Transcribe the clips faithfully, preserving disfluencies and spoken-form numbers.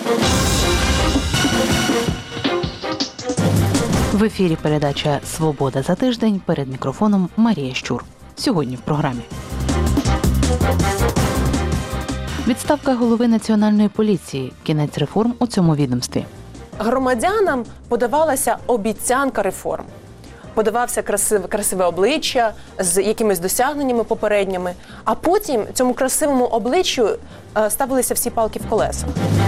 В ефірі передача «Свобода за тиждень», перед мікрофоном Марія Щур. Сьогодні в програмі. Відставка голови Національної поліції. Кінець реформ у цьому відомстві. Громадянам подавалася обіцянка реформ. Подавався красиве, красиве обличчя з якимись досягненнями попередніми, а потім цьому красивому обличчю ставилися всі палки в колеса.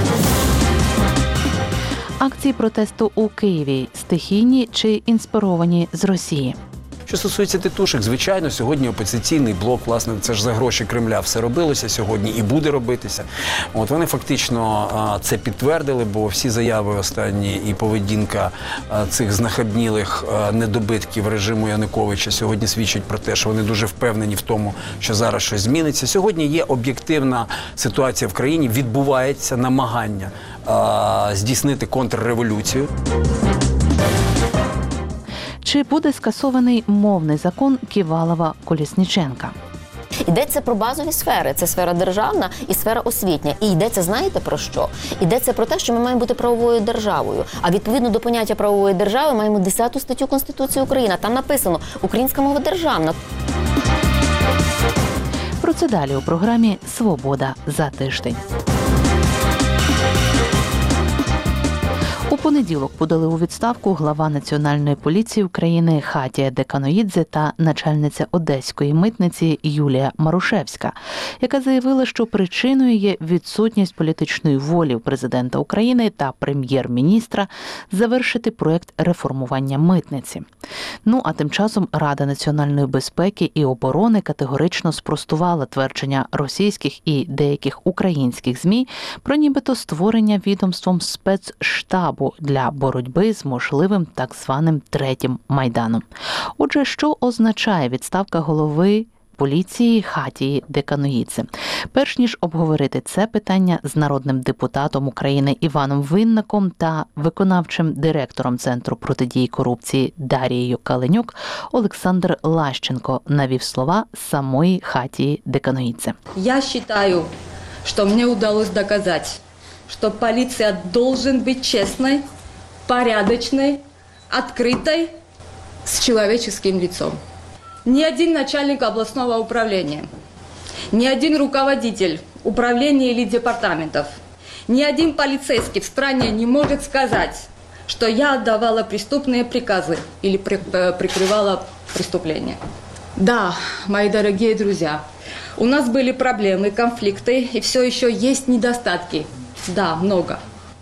Акції протесту у Києві – стихійні чи інспіровані з Росії? Що стосується тітушок, звичайно, сьогодні опозиційний блок, власне, це ж за гроші Кремля все робилося сьогодні і буде робитися. От вони фактично а, це підтвердили, бо всі заяви останні і поведінка а, цих знахабнілих а, недобитків режиму Януковича сьогодні свідчать про те, що вони дуже впевнені в тому, що зараз щось зміниться. Сьогодні є об'єктивна ситуація в країні, відбувається намагання а, здійснити контрреволюцію. Чи буде скасований мовний закон Ківалова-Колєсніченка? Йдеться про базові сфери. Це сфера державна і сфера освітня. І йдеться, знаєте про що? Йдеться про те, що ми маємо бути правовою державою. А відповідно до поняття правової держави маємо десяту статтю Конституції України. Там написано «Українська мова державна». Про це далі у програмі «Свобода за тиждень». У понеділок подали у відставку глава Національної поліції України Хатія Деканоїдзе та начальниця Одеської митниці Юлія Марушевська, яка заявила, що причиною є відсутність політичної волі у президента України та прем'єр-міністра завершити проєкт реформування митниці. Ну, а тим часом Рада національної безпеки і оборони категорично спростувала твердження російських і деяких українських ЗМІ про нібито створення відомством спецштабу для боротьби з можливим так званим третім Майданом. Отже, що означає відставка голови поліції Хатії Деканоїдзе? Перш ніж обговорити це питання з народним депутатом України Іваном Винником та виконавчим директором Центру протидії корупції Дарією Каленюк, Олександр Лащенко навів слова самої Хатії Деканоїдзе. Я вважаю, що мені вдалося доказати, что полиция должен быть честной, порядочной, открытой, с человеческим лицом. Ни один начальник областного управления, ни один руководитель управления или департаментов, ни один полицейский в стране не может сказать, что я отдавала преступные приказы или прикрывала преступления. Да, мои дорогие друзья, у нас были проблемы, конфликты, и все еще есть недостатки. Да, много.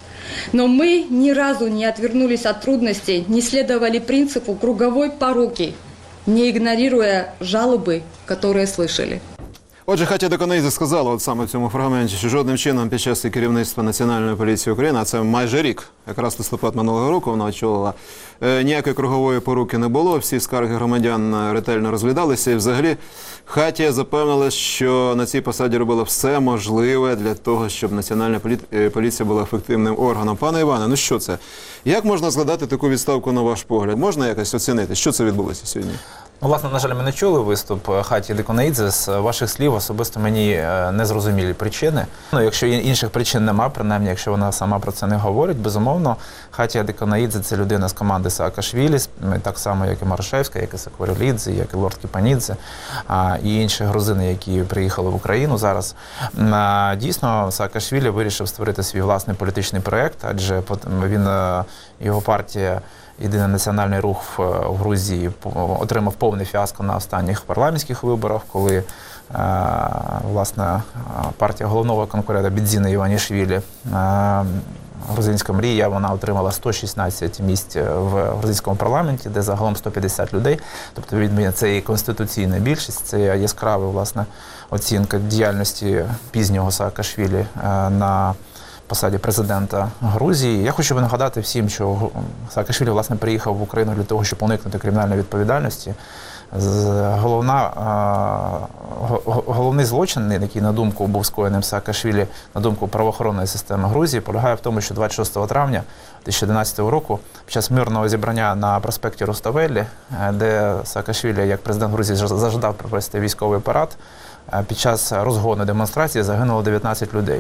Но мы ни разу не отвернулись от трудностей, не следовали принципу круговой поруки, не игнорируя жалобы, которые слышали. Отже, Хатія Деканоїдзе сказала от саме в цьому фрагменті, що жодним чином під час керівництва Національної поліції України, а це майже рік, якраз листопад минулого року вона очолила, ніякої кругової поруки не було, всі скарги громадян ретельно розглядалися і взагалі Хатія запевнила, що на цій посаді робила все можливе для того, щоб Національна поліція була ефективним органом. Пане Іване, ну що це? Як можна згадати таку відставку на ваш погляд? Можна якось оцінити, що це відбулося сьогодні? Ну, власне, на жаль, ми не чули виступ Хатії Деканоїдзе. З ваших слів особисто мені незрозумілі причини. Ну, якщо інших причин нема, принаймні, якщо вона сама про це не говорить, безумовно, Хатія Деканоїдзе – це людина з команди Саакашвілі, так само, як і Марушевська, як і Сакварелідзе, як і Лорд Кіпанідзе, і інші грузини, які приїхали в Україну зараз. Дійсно, Саакашвілі вирішив створити свій власний політичний проєкт, адже він, його партія Єдиний національний рух в Грузії отримав повний фіаско на останніх парламентських виборах, коли власне партія головного конкурента Бідзіна Іванішвілі, грузинська мрія, вона отримала сто шістнадцять місць в грузинському парламенті, де загалом сто п'ятдесят людей. Тобто, відповідно, це і конституційна більшість, це яскрава, власне, оцінка діяльності пізнього Саакашвілі на посаді президента Грузії. Я хочу нагадати всім, що Саакашвілі, власне, приїхав в Україну для того, щоб уникнути кримінальної відповідальності. Головна, головний злочин, який, на думку, був скоєним Саакашвілі, на думку правоохоронної системи Грузії, полягає в тому, що двадцять шостого травня дві тисячі одинадцятого року під час мирного зібрання на проспекті Руставелі, де Саакашвілі, як президент Грузії, зажадав провести військовий парад, під час розгону демонстрації загинуло дев'ятнадцять людей.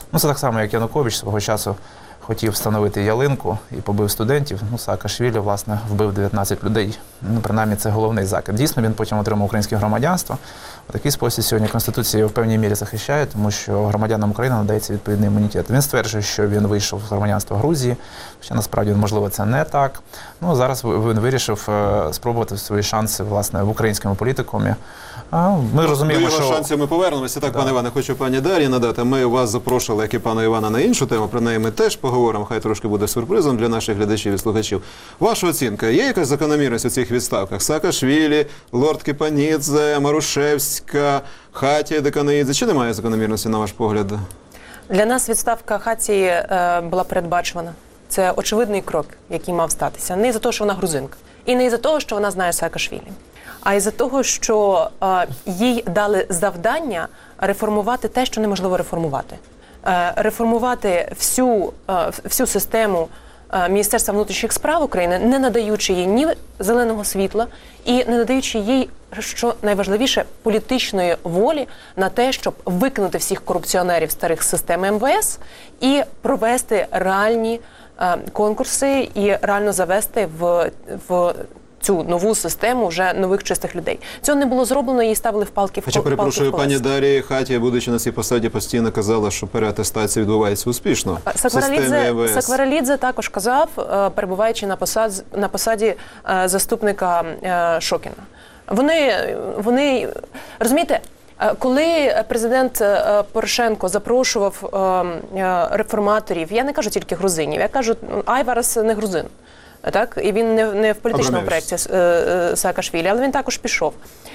Ну, це так само, як Янукович свого часу хотів встановити ялинку і побив студентів. Ну, Саакашвілі, власне, вбив дев'ятнадцять людей. Ну, принаймні, це головний закид. Дійсно, він потім отримав українське громадянство. У такий спосіб сьогодні Конституція в певній мірі захищає, тому що громадянам України надається відповідний імунітет. Він стверджує, що він вийшов з громадянства Грузії, хоча насправді, можливо, це не так. Ну, зараз він вирішив спробувати свої шанси, власне, в українському політикумі. Ми розуміємо, До його що... шансів ми повернемося. Так, да. Пане Іване, хочу пані Дар'ї надати. Ми вас запрошували, як і пана Івана, на іншу тему. Про неї ми теж поговоримо. Хай трошки буде сюрпризом для наших глядачів і слухачів. Ваша оцінка, є якась закономірність у цих відставках? Саакашвілі, лорд Кіпанідзе, Марушевська, Хатія Деканоїдзе. Чи немає закономірності, на ваш погляд? Для нас відставка Хатії е, була передбачувана. Це очевидний крок, який мав статися. Не із-за того, що вона грузинка. І не із-за того, що вона знає Саакашвілі. А із-за того, що е, їй дали завдання реформувати те, що неможливо реформувати. Е, реформувати всю, е, всю систему е, Міністерства внутрішніх справ України, не надаючи їй ні зеленого світла і не надаючи їй, що найважливіше, політичної волі на те, щоб викинути всіх корупціонерів старих систем ем ве ес і провести реальні е, конкурси і реально завести в, в цю нову систему вже нових чистих людей. Цього не було зроблено, її ставили в палки в колеса. Хоча, перепрошую, пані Дар'ї, Хатія, будучи на цій посаді, постійно казала, що переатестація відбувається успішно. Сакваралідзе, Сакваралідзе також казав, перебуваючи на посаді, на посаді заступника Шокіна. Вони, вони, розумієте, коли президент Порошенко запрошував реформаторів, я не кажу тільки грузинів, я кажу, Айварас не грузин. Так, і він не, не в політичному проєкті Саакашвілі, але він також пішов.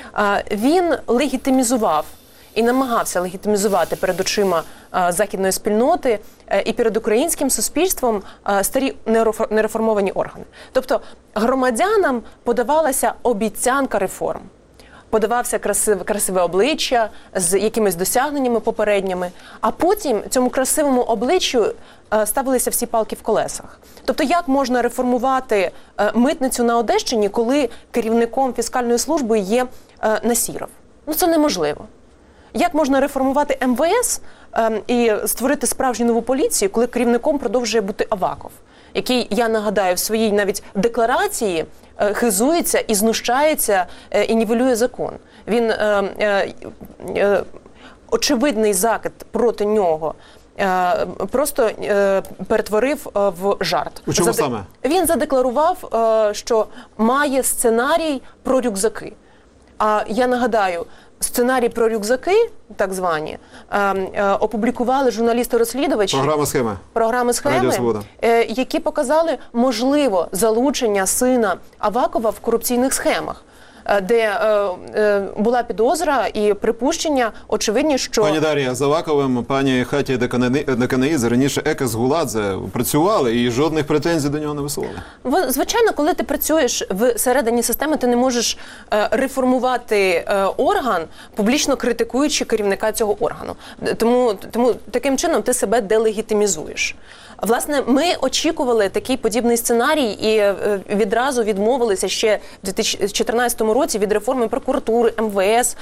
Він легітимізував і намагався легітимізувати перед очима західної спільноти і перед українським суспільством старі нереформовані органи. Тобто громадянам подавалася обіцянка реформ. Подавався красиве, красиве обличчя з якимись досягненнями попередніми, а потім цьому красивому обличчю ставилися всі палки в колесах. Тобто як можна реформувати митницю на Одещині, коли керівником фіскальної служби є Насіров? Ну це неможливо. Як можна реформувати ем ве ес і створити справжню нову поліцію, коли керівником продовжує бути Аваков, який, я нагадаю, в своїй навіть декларації хизується і знущається, і нівелює закон. Він е, е, е, очевидний закид проти нього е, просто е, перетворив е, в жарт. У чому Заде... саме? Він задекларував, е, що має сценарій про рюкзаки. А я нагадаю, сценарій про рюкзаки, так звані, е, е, опублікували журналісти-розслідувачі. Програма «Схеми». Програми «Схеми», е, які показали можливо залучення сина Авакова в корупційних схемах, де е, е, була підозра і припущення очевидні, що... Пані Дар'я, з Аваковим, пані Хатія Деканоїдзе, раніше Екес Гуладзе працювали і жодних претензій до нього не висували. Звичайно, коли ти працюєш всередині системи, ти не можеш е, реформувати е, орган, публічно критикуючи керівника цього органу. Тому, тому таким чином ти себе делегітимізуєш. Власне, ми очікували такий подібний сценарій і відразу відмовилися ще в дві тисячі чотирнадцятому році від реформи прокуратури, ем ве ес.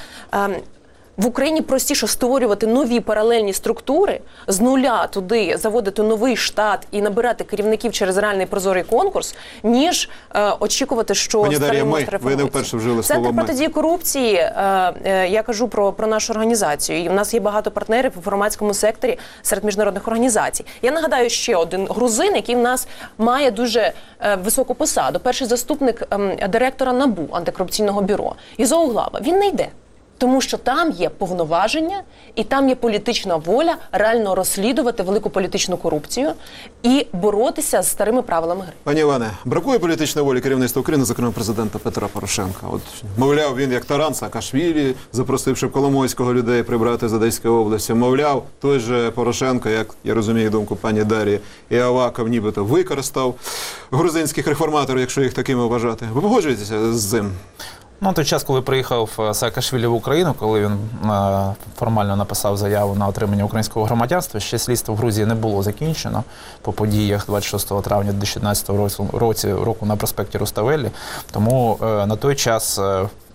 В Україні простіше створювати нові паралельні структури, з нуля туди заводити новий штат і набирати керівників через реальний прозорий конкурс, ніж е, очікувати, що Пані Дар'я, ми, ви не вперше вжили слово «Центр протидії корупції», е, е, я кажу про, про нашу організацію, і в нас є багато партнерів у громадському секторі серед міжнародних організацій. Я нагадаю ще один грузин, який в нас має дуже е, високу посаду, перший заступник е, директора НАБУ, антикорупційного бюро, Ізо Углава. Він не йде. Тому що там є повноваження і там є політична воля реально розслідувати велику політичну корупцію і боротися з старими правилами гри. Пані Іване, бракує політичної волі керівництва України, зокрема президента Петра Порошенка. От, мовляв, він як таран Саакашвілі, запросивши Коломойського людей прибрати з Одеської області. Мовляв, той же Порошенко, як я розумію думку пані Дар'ї, і Аваков нібито використав грузинських реформаторів, якщо їх такими вважати. Ви погоджуєтеся з цим? Ну, той час, коли приїхав Саакашвілі в Україну, коли він е, формально написав заяву на отримання українського громадянства, ще слідство в Грузії не було закінчено по подіях двадцять шостого травня дві тисячі чотирнадцятого року на проспекті Руставелі. Тому е, на той час е,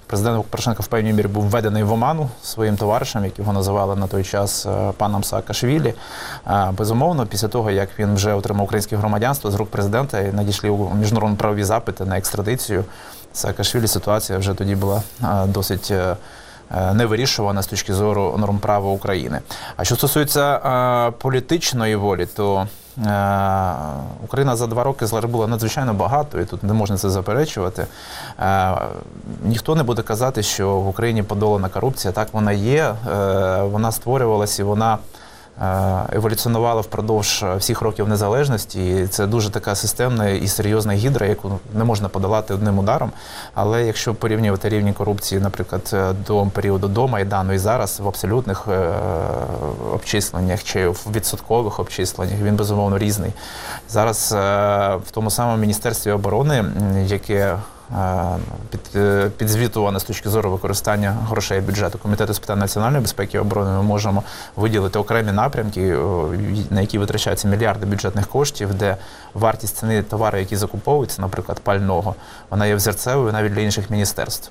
Президент Порошенко в певній мірі був введений в оману своїм товаришем, як його називали на той час паном Саакашвілі. Безумовно, після того, як він вже отримав українське громадянство, з рук президента надійшли міжнародно-правові запити на екстрадицію Саакашвілі, ситуація вже тоді була досить не вирішувана з точки зору норм права України. А що стосується е, політичної волі, то е, Україна за два роки зробила надзвичайно багато, і тут не можна це заперечувати. Е, ніхто не буде казати, що в Україні подолана корупція. Так вона є, е, вона створювалася і вона еволюціонувала впродовж всіх років незалежності. І це дуже така системна і серйозна гідра, яку не можна подолати одним ударом. Але якщо порівнювати рівні корупції, наприклад, до періоду до Майдану і зараз в абсолютних обчисленнях чи в відсоткових обчисленнях, він безумовно різний. Зараз в тому самому Міністерстві оборони, яке Під, підзвітуване з точки зору використання грошей бюджету Комітету з питань національної безпеки і оборони, ми можемо виділити окремі напрямки, на які витрачаються мільярди бюджетних коштів, де вартість ціни товару, які закуповуються, наприклад, пального, вона є взірцевою навіть для інших міністерств.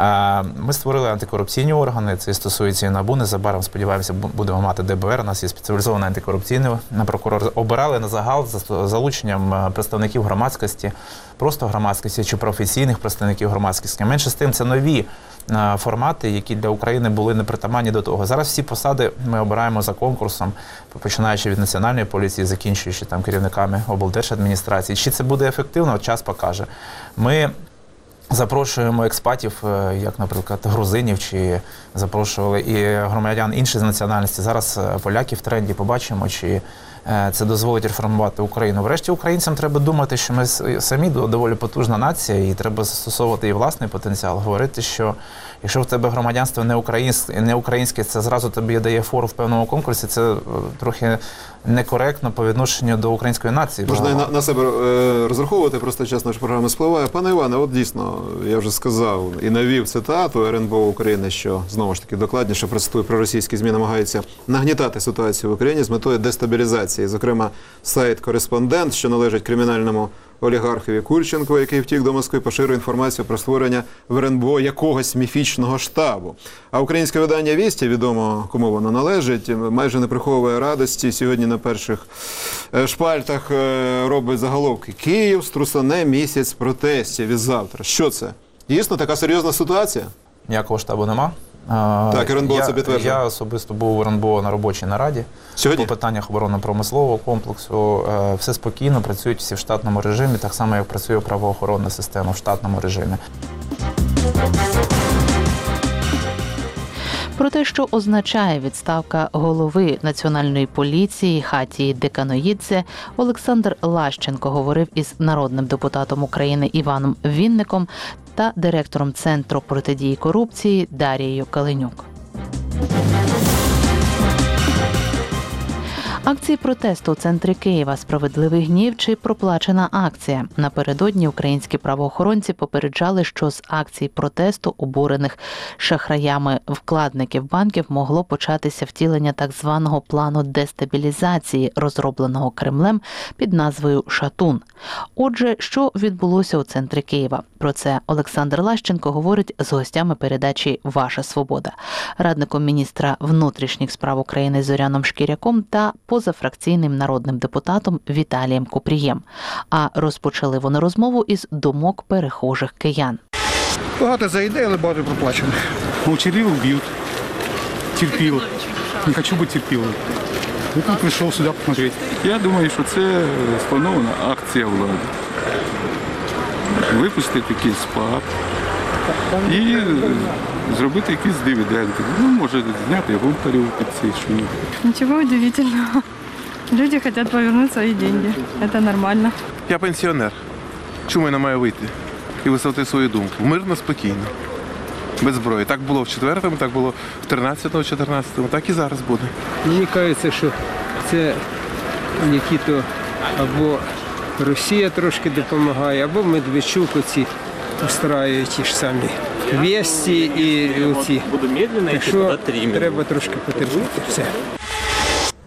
Ми створили антикорупційні органи, це стосується і НАБУ, незабаром, сподіваємося, будемо мати ДБР, у нас є спеціалізований антикорупційний прокурор. Обирали на загал за залученням представників громадськості, просто громадськості чи професійних представників громадськості. Менше з тим, це нові а, формати, які для України були непритаманні до того. Зараз всі посади ми обираємо за конкурсом, починаючи від Національної поліції, закінчуючи там керівниками облдержадміністрації. Чи це буде ефективно, час покаже. Ми запрошуємо експатів, як, наприклад, грузинів, чи запрошували і громадян інших національностей. Зараз поляки в тренді, побачимо, чи це дозволить реформувати Україну. Врешті українцям треба думати, що ми самі доволі потужна нація, і треба застосовувати і власний потенціал. Говорити, що якщо в тебе громадянство не українське, не українське, це зразу тобі дає фору в певному конкурсі, це трохи некоректно по відношенню до української нації. Можна і на, на себе е, розраховувати, просто час нашої програми спливає. Пане Іване, от дійсно, я вже сказав і навів цитату ер ен бе о України, що, знову ж таки, докладніше процитую, проросійські ЗМІ намагаються нагнітати ситуацію в Україні з метою дестабілізації. Зокрема, сайт «Кореспондент», що належить кримінальному олігархові Курченку, який втік до Москви, поширює інформацію про створення в ер ен бе о якогось міфічного штабу. А українське видання «Вісті», відомо кому воно належить, майже не приховує радості. Сьогодні на перших шпальтах робить заголовки: «Київ струсане місяць протестів із завтра». Що це? Дійсно, така серйозна ситуація? Ніякого штабу нема. Так, ер ен бе о я, це підтверджує. Я особисто був в ер ен бе о на робочій нараді. Сьогодні? По питаннях оборонно-промислового комплексу. Все спокійно, працюють всі в штатному режимі, так само, як працює правоохоронна система в штатному режимі. Про те, що означає відставка голови Національної поліції Хатії Деканоїдзе, Олександр Лащенко говорив із народним депутатом України Іваном Вінником та директором Центру протидії корупції Дарією Каленюк. Акції протесту у центрі Києва «Справедливий гнів» чи проплачена акція. Напередодні українські правоохоронці попереджали, що з акцій протесту, обурених шахраями вкладників банків, могло початися втілення так званого плану дестабілізації, розробленого Кремлем під назвою «Шатун». Отже, що відбулося у центрі Києва? Про це Олександр Лащенко говорить з гостями передачі «Ваша свобода», радником міністра внутрішніх справ України Зоряном Шкіряком та позафракційним народним депутатом Віталієм Купрієм. А розпочали вони розмову із думок перехожих киян. Багато за ідеї, але багато проплачено. Молчаливо б'ють. Терпіло. Не хочу бути терпілим. Я тут прийшов сюди посмотрети. Я думаю, що це спланована акція влади. Випустити якийсь пап і зробити якісь дивіденди. Ну, може, зняти бункерів під цей шум. Ничего удивительного. Люди хотят повернуть свои деньги. Это нормально. Я пенсіонер. Чому я не маю вийти і висловити свою думку? Мирно, спокійно. Без зброї. Так було в четвертому, так було в тринадцятому, чотирнадцятому, так і зараз буде. Мені кажеться, що це які-то або Росія трошки допомагає, або Медведчук оці устраюють ті ж самі «Вісті» і оці. Так що треба трошки потерпіти. Все.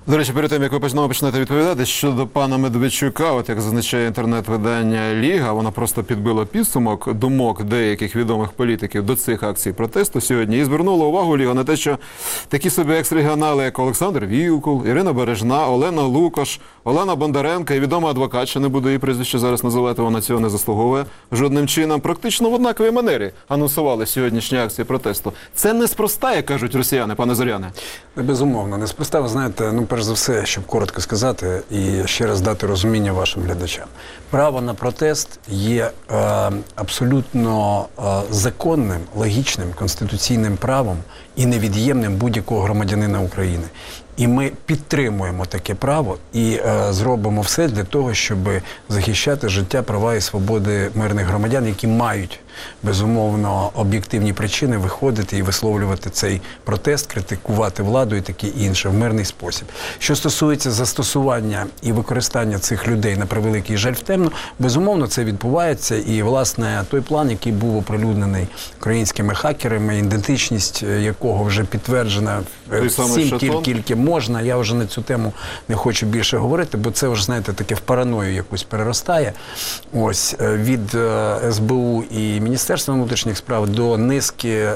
До речі, перед тим, як ви почнемо почнете відповідати, щодо пана Медведчука, от як зазначає інтернет-видання Ліга, вона просто підбила підсумок думок деяких відомих політиків до цих акцій протесту сьогодні і звернула увагу Ліга на те, що такі собі екс-регіонали, як Олександр Вілкул, Ірина Бережна, Олена Лукаш, Олена Бондаренко і відома адвокат, що не буду її прізвище зараз називати, вона цього не заслуговує жодним чином, практично в однаковій манері анонсували сьогоднішні акції протесту. Це неспроста, як кажуть росіяни, пане Зоряне? Безумовно, неспроста, ви знаєте, ну, перш за все, щоб коротко сказати і ще раз дати розуміння вашим глядачам. Право на протест є е, абсолютно е, законним, логічним, конституційним правом і невід'ємним будь-якого громадянина України. І ми підтримуємо таке право і е, зробимо все для того, щоб захищати життя, права і свободи мирних громадян, які мають, безумовно, об'єктивні причини виходити і висловлювати цей протест, критикувати владу і таке інше в мирний спосіб. Що стосується застосування і використання цих людей, на превеликий жаль, в темну, безумовно, це відбувається. І, власне, той план, який був оприлюднений українськими хакерами, ідентичність якого вже підтверджена всім тільки можна, я вже на цю тему не хочу більше говорити, бо це вже, знаєте, таке в параною якусь переростає. Ось, від ес бе у і Міністерства внутрішніх справ до низки е,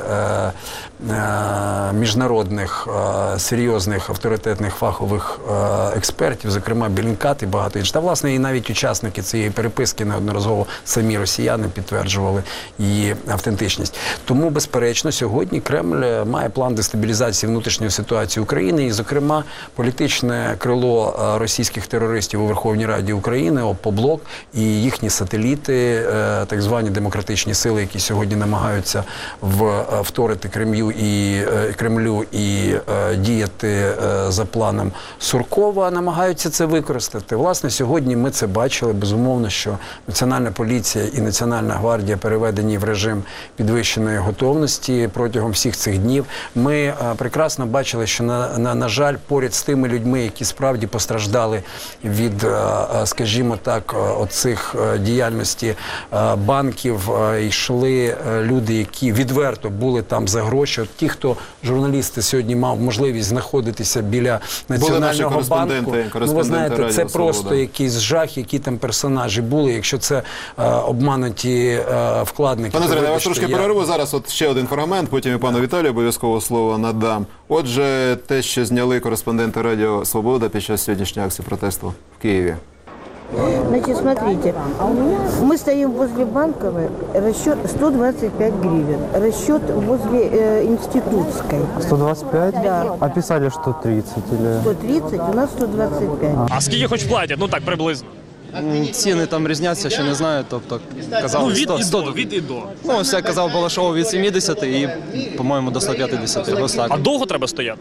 е, міжнародних, е, серйозних, авторитетних, фахових е, експертів, зокрема Білінкат і багато інших. Та, власне, і навіть учасники цієї переписки неодноразово самі росіяни підтверджували її автентичність. Тому, безперечно, сьогодні Кремль має план дестабілізації внутрішньої ситуації України і, зокрема, політичне крило російських терористів у Верховній Раді України, ОПОБЛОК і їхні сателіти, так звані демократичні сили, які сьогодні намагаються вторити Кремлю і, Кремлю і діяти за планом Суркова, намагаються це використати. Власне, сьогодні ми це бачили. Безумовно, що Національна поліція і Національна гвардія переведені в режим підвищеної готовності протягом всіх цих днів. Ми прекрасно бачили, що, на, на, на жаль, поряд з тими людьми, які справді постраждали від, скажімо так, оцих діяльності банків, йшли люди, які відверто були там за гроші. От ті, хто, журналісти, сьогодні мав можливість знаходитися біля Національного банку, ну, ви знаєте, це просто якийсь жах, які там персонажі були, якщо це е, обмануті е, вкладники. Пане Зоряне, я вас трошки я... перерву. Зараз от ще один фрагмент, потім і пану Віталію обов'язково слово надам. Отже, те, що зняли кореспонденти Радіо Свобода під час сьогоднішньої акції протесту в Києві. Значит, смотрите, мы стоим возле Банковой, расчет сто двадцать пять гривен, расчет возле э, Институтской. сто двадцать пять? Да. А писали, что тридцать или... сто тридцать, у нас сто двадцать пять. А скільки хоч платять? Ну так, приблизно. Ціни там різняться, ще не знаю, тобто казали Ну, від сто, і сто, до, від і до. ну, ось я казав Балашову від сімдесят і, по-моєму, до ста п'ятдесят, ось так. А довго треба стояти?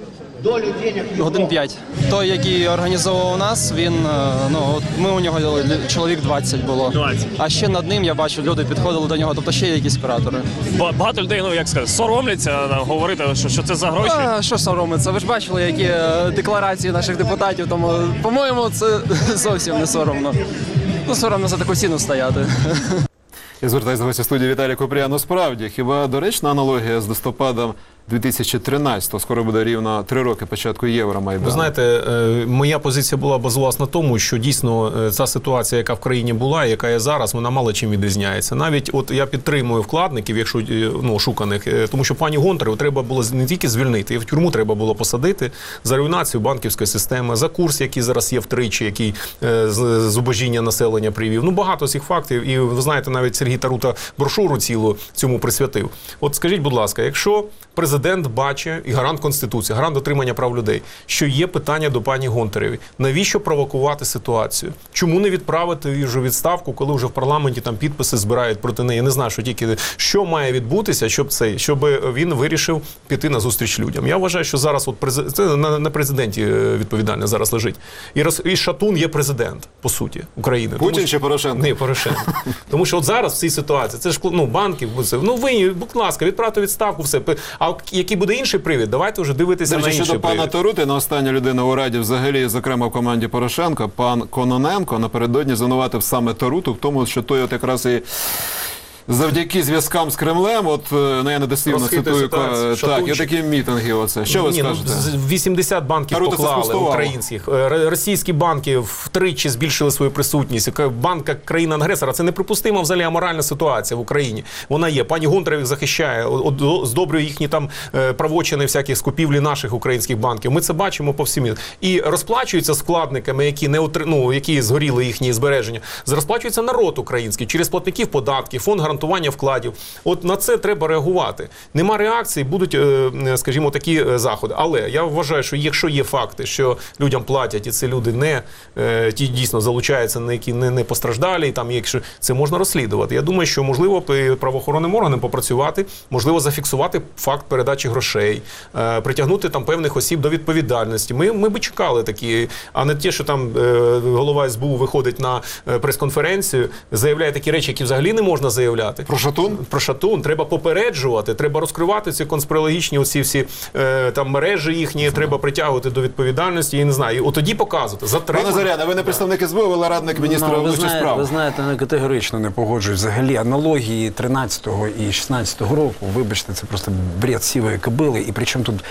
Годин п'ять. Той, який організовував нас, він, ну, от ми у нього чоловік двадцять було. двадцять. А ще над ним, я бачу, люди підходили до нього, тобто ще є якісь оператори. Ба- Багато людей, ну як сказати, соромляться говорити, що, що це за гроші. А, що соромиться? Ви ж бачили, які е, декларації наших депутатів, тому, по-моєму, це зовсім не соромно. Ну, соромно за таку ціну стояти. Я звертаюся до гостя студії Віталія Купріяна. Справді, хіба доречна аналогія з листопадом дві тисячі тринадцятого, скоро буде рівно три роки початку Євромайдану? Ви знаєте, моя позиція була базувалась на тому, що дійсно ця ситуація, яка в країні була, яка є зараз, вона мало чим відрізняється. Навіть от я підтримую вкладників, якщо, ну, шуканих, тому що пані Гонтареву треба було не тільки звільнити, і в тюрму треба було посадити за руйнацію банківської системи, за курс, який зараз є втричі, який зубожіння населення привів. Ну, багато цих фактів. І ви знаєте, навіть Сергій Тарута брошуру цілу цьому присвятив. От скажіть, будь ласка, якщо президент бачить, і гарант Конституції, гарант дотримання прав людей, що є питання до пані Гонтаревої, навіщо провокувати ситуацію? Чому не відправити її вже відставку, коли вже в парламенті там підписи збирають проти неї? Я не знаю, що тільки що має відбутися, щоб цей, щоб він вирішив піти на зустріч людям. Я вважаю, що зараз от през... це на, на президенті відповідально зараз лежить. І, роз... і Шатун є президент, по суті, України. Путін Тому, чи Порошенко? Ні, Порошенко. Тому що от зараз в цій ситуації, це ж, ну, банків, ну, ви, будь ласка, відправте відставку, все. А який буде інший привід? Давайте вже дивитися на інший щодо привід. пана Тарути, на остання людина у Раді, взагалі, зокрема в команді Порошенка, пан Кононенко напередодні звинуватив саме Таруту в тому, що той от якраз і завдяки зв'язкам з Кремлем, от, ну я недослівно Розхитує цитую, ситуацію, так, шатуючи. і такі мітинги оце. Що ви Ні, ну, скажете? з- вісімдесят банків Наруто це поклали спростувало. українських. Р- Російські банки втричі збільшили свою присутність. Яка банка країни-агресора. Це неприпустима взагалі аморальна ситуація в Україні. Вона є. Пані Гонтарева їх захищає, от- от здобрює їхні там е, правочини всякі з купівлі наших українських банків. Ми це бачимо по всім. І розплачуються з вкладниками, які не отри- ну, які згоріли їхні збереження. Розплачується народ український через платників податків, фонд гарантування вкладів. От на це треба реагувати. Нема реакції, будуть, е, скажімо, такі е, заходи. Але я вважаю, що якщо є факти, що людям платять, і це люди не е, ті дійсно залучаються, на які не, не постраждалі, і там, якщо це можна розслідувати. Я думаю, що можливо п- правоохоронним органам попрацювати, можливо, зафіксувати факт передачі грошей, е, притягнути там певних осіб до відповідальності. Ми, ми би чекали такі, а не ті, що там е, голова ес бе у виходить на е, прес-конференцію, заявляє такі речі, які взагалі не можна заявляти. Про шатун? Про шатун. Треба попереджувати, треба розкривати ці конспірологічні оці всі е, там мережі їхні, треба притягувати до відповідальності, я не знаю. І от тоді показувати. Пане Затримати. Зоряне, ви не представник ес бе у, ви радник міністра Ну, ви, внутрішніх знаєте, справ. ви знаєте, я категорично не погоджуюсь. Взагалі аналогії тринадцятого і шістнадцятого року, вибачте, це просто бред сівої кобили. І причому тут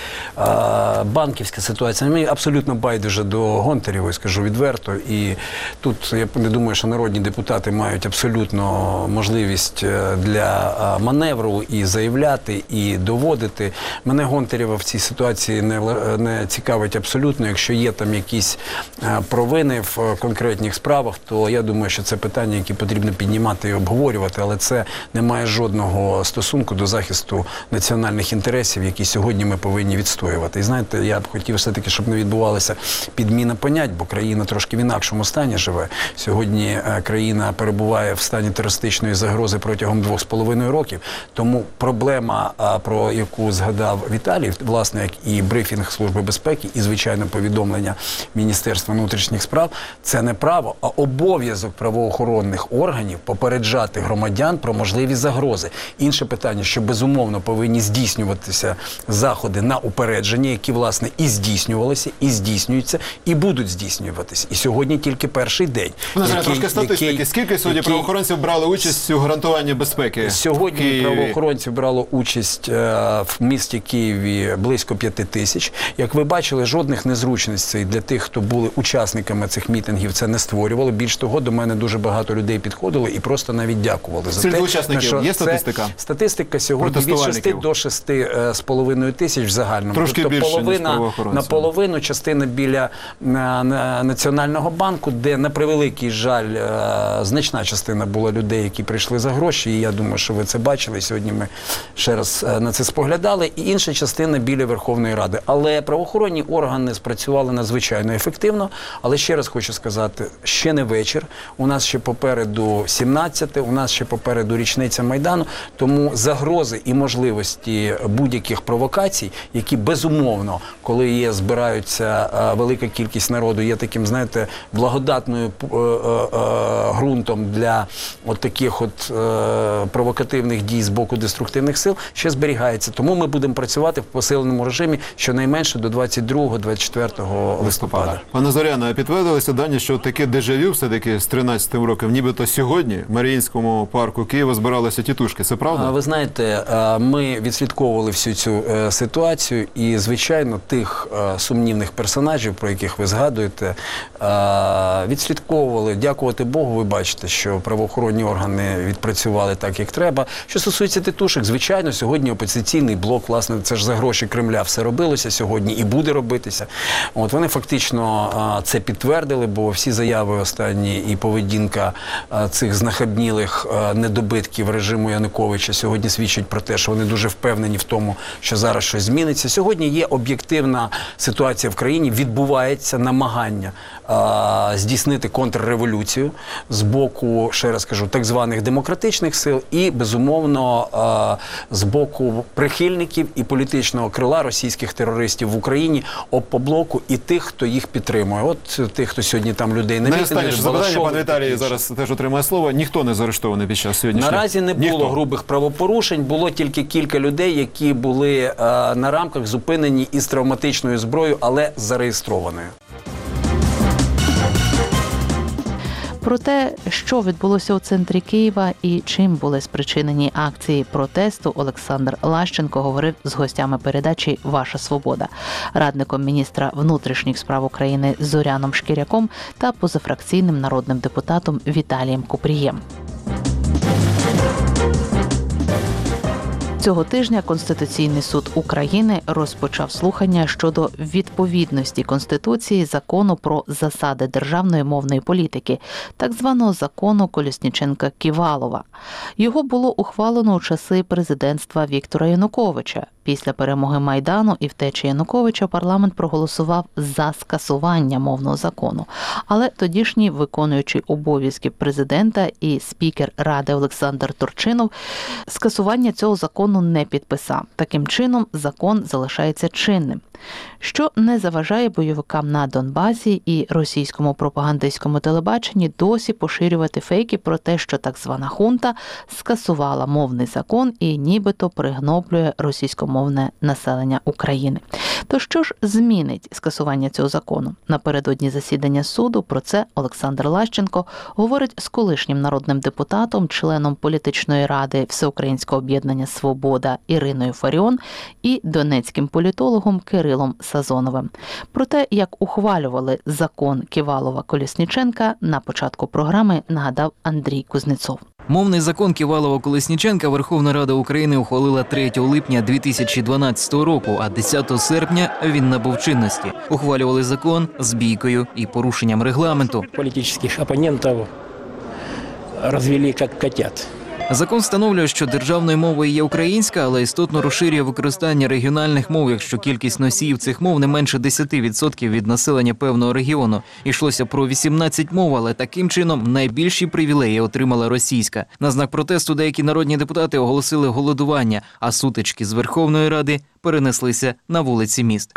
а, банківська ситуація. Мені абсолютно байдуже до Гонтарєвої, скажу відверто. І тут я не думаю, що народні депутати мають абсолютно можливість для а, маневру і заявляти, і доводити. Мене Гонтарєва в цій ситуації не, вла- не цікавить абсолютно. Якщо є там якісь а, провини в а, конкретних справах, то я думаю, що це питання, які потрібно піднімати і обговорювати, але це не має жодного стосунку до захисту національних інтересів, які сьогодні ми повинні відстоювати. І знаєте, я б хотів все-таки, щоб не відбувалася підміна понять, бо країна трошки в інакшому стані живе. Сьогодні е, країна перебуває в стані терористичної загрози протягом двох з половиною років. Тому проблема, а, про яку згадав Віталій, власне, як і брифінг Служби безпеки, і, звичайно, повідомлення Міністерства внутрішніх справ, це не право, а обов'язок правоохоронних органів попереджати громадян про можливі загрози. Інше питання, що безумовно повинні здійснюватися заходи на упередження, які, власне, і здійснювалися, і здійснюються, і будуть здійснюватися. І сьогодні тільки перший день. Пане Зоряне, який- трошки статистики. який- Скільки сьогодні який- правоохоронців брали участь у гарантуванні безпеки? Сьогодні в Києві? правоохоронців брало участь е, в місті Києві близько п'яти тисяч. Як ви бачили, жодних незручностей для тих, хто були учасниками цих мітингів, це не створювало. Більш того, до мене дуже багато людей підходили і просто навіть дякували за Скільки те, учасників? що Є це- статистика? Статистика сьогодні від шести Протестувальників? до шести е, з половиною тисяч в загальному. Трошки тобто більше, ніж половина, правоохоронців. наполовину частина біля на, на Національного банку, де, на превеликий жаль, е, значна частина була людей, які прийшли за гроші, і я думаю, що ви це бачили. Сьогодні ми ще раз е, на це споглядали. І інша частина біля Верховної Ради. Але правоохоронні органи спрацювали надзвичайно ефективно. Але ще раз хочу сказати, ще не вечір. У нас ще попереду сімнадцяте, у нас ще попереду річниця Майдану. Тому загрози і можливості будь-яких провокацій, які безумовно, коли є, збираються е, велика кількість народу, є таким, знаєте, благодатною е, е, е, ґрунтом для от таких от е, провокативних дій з боку деструктивних сил, ще зберігається. Тому ми будемо працювати в посиленому режимі щонайменше до двадцять другого - двадцять четвертого листопада. Пане Зоряне, а підтвердилися дані, що таке дежавю все-таки з тринадцятим роком, нібито сьогодні в Маріїнському парку Києва збиралися тітушки. Це правда? А, Ви знаєте, е, ми відслідковували всю цю е, ситуацію і, звичайно, тих е, сумнівних персонажів, про яких ви згадуєте, е, відслідковували. Дякувати Богу, ви бачите, що правоохоронні органи відпрацювали так, як треба. Що стосується тітушок, звичайно, сьогодні опозиційний блок, власне, це ж за гроші Кремля все робилося сьогодні і буде робитися. От вони фактично е, це підтвердили, бо всі заяви останні і поведінка е, цих знахабнілих е, недобитків режиму Януковича сьогодні свідчить про те, що вони дуже впевнені в тому, що зараз щось зміниться. Сьогодні є об'єктивна ситуація в країні, відбувається намагання е, здійснити контрреволюцію з боку, ще раз кажу, так званих демократичних сил і, безумовно, е, з боку прихильників і політичного крила російських терористів в Україні, опоблоку і тих, хто їх підтримує. От тих, хто сьогодні там людей не Найостанніше запитання, пан Віталій зараз теж отримає слово. Ніхто не заарештований під час сьогоднішнього? Наразі не було Ніхто. грубих правопорушень, було тільки кілька людей, які були е, на рамках зупинені із травматичною зброєю, але зареєстрованою. Про те, що відбулося у центрі Києва і чим були спричинені акції протесту, Олександр Лащенко говорив з гостями передачі «Ваша свобода», радником міністра внутрішніх справ України Зоряном Шкіряком та позафракційним народним депутатом Віталієм Купрієм. Цього тижня Конституційний суд України розпочав слухання щодо відповідності Конституції закону про засади державної мовної політики, так званого закону Колесніченка-Ківалова. Його було ухвалено у часи президентства Віктора Януковича. Після перемоги Майдану і втечі Януковича парламент проголосував за скасування мовного закону. Але тодішній виконуючий обов'язки президента і спікер Ради Олександр Турчинов скасування цього закону не підписав. Таким чином, закон залишається чинним, що не заважає бойовикам на Донбасі і російському пропагандистському телебаченні досі поширювати фейки про те, що так звана хунта скасувала мовний закон і нібито пригноблює російськомовне населення України. То що ж змінить скасування цього закону? Напередодні засідання суду про це Олександр Лащенко говорить з колишнім народним депутатом, членом політичної ради Всеукраїнського об'єднання «Свобода» Іриною Фаріон і донецьким політологом Кирилом Сазоновим. Про те, як ухвалювали закон Ківалова-Колесніченка, на початку програми нагадав Андрій Кузнецов. Мовний закон Ківалова-Колесніченка Верховна Рада України ухвалила третього липня дві тисячі дванадцятого року, а десятого серпня він набув чинності. Ухвалювали закон з бійкою і порушенням регламенту. Політичних опонентів розвели як котят. Закон встановлює, що державною мовою є українська, але істотно розширює використання регіональних мов, якщо кількість носіїв цих мов не менше десять відсотків від населення певного регіону. Йшлося про вісімнадцять мов, але таким чином найбільші привілеї отримала російська. На знак протесту деякі народні депутати оголосили голодування, а сутички з Верховної Ради перенеслися на вулиці міст.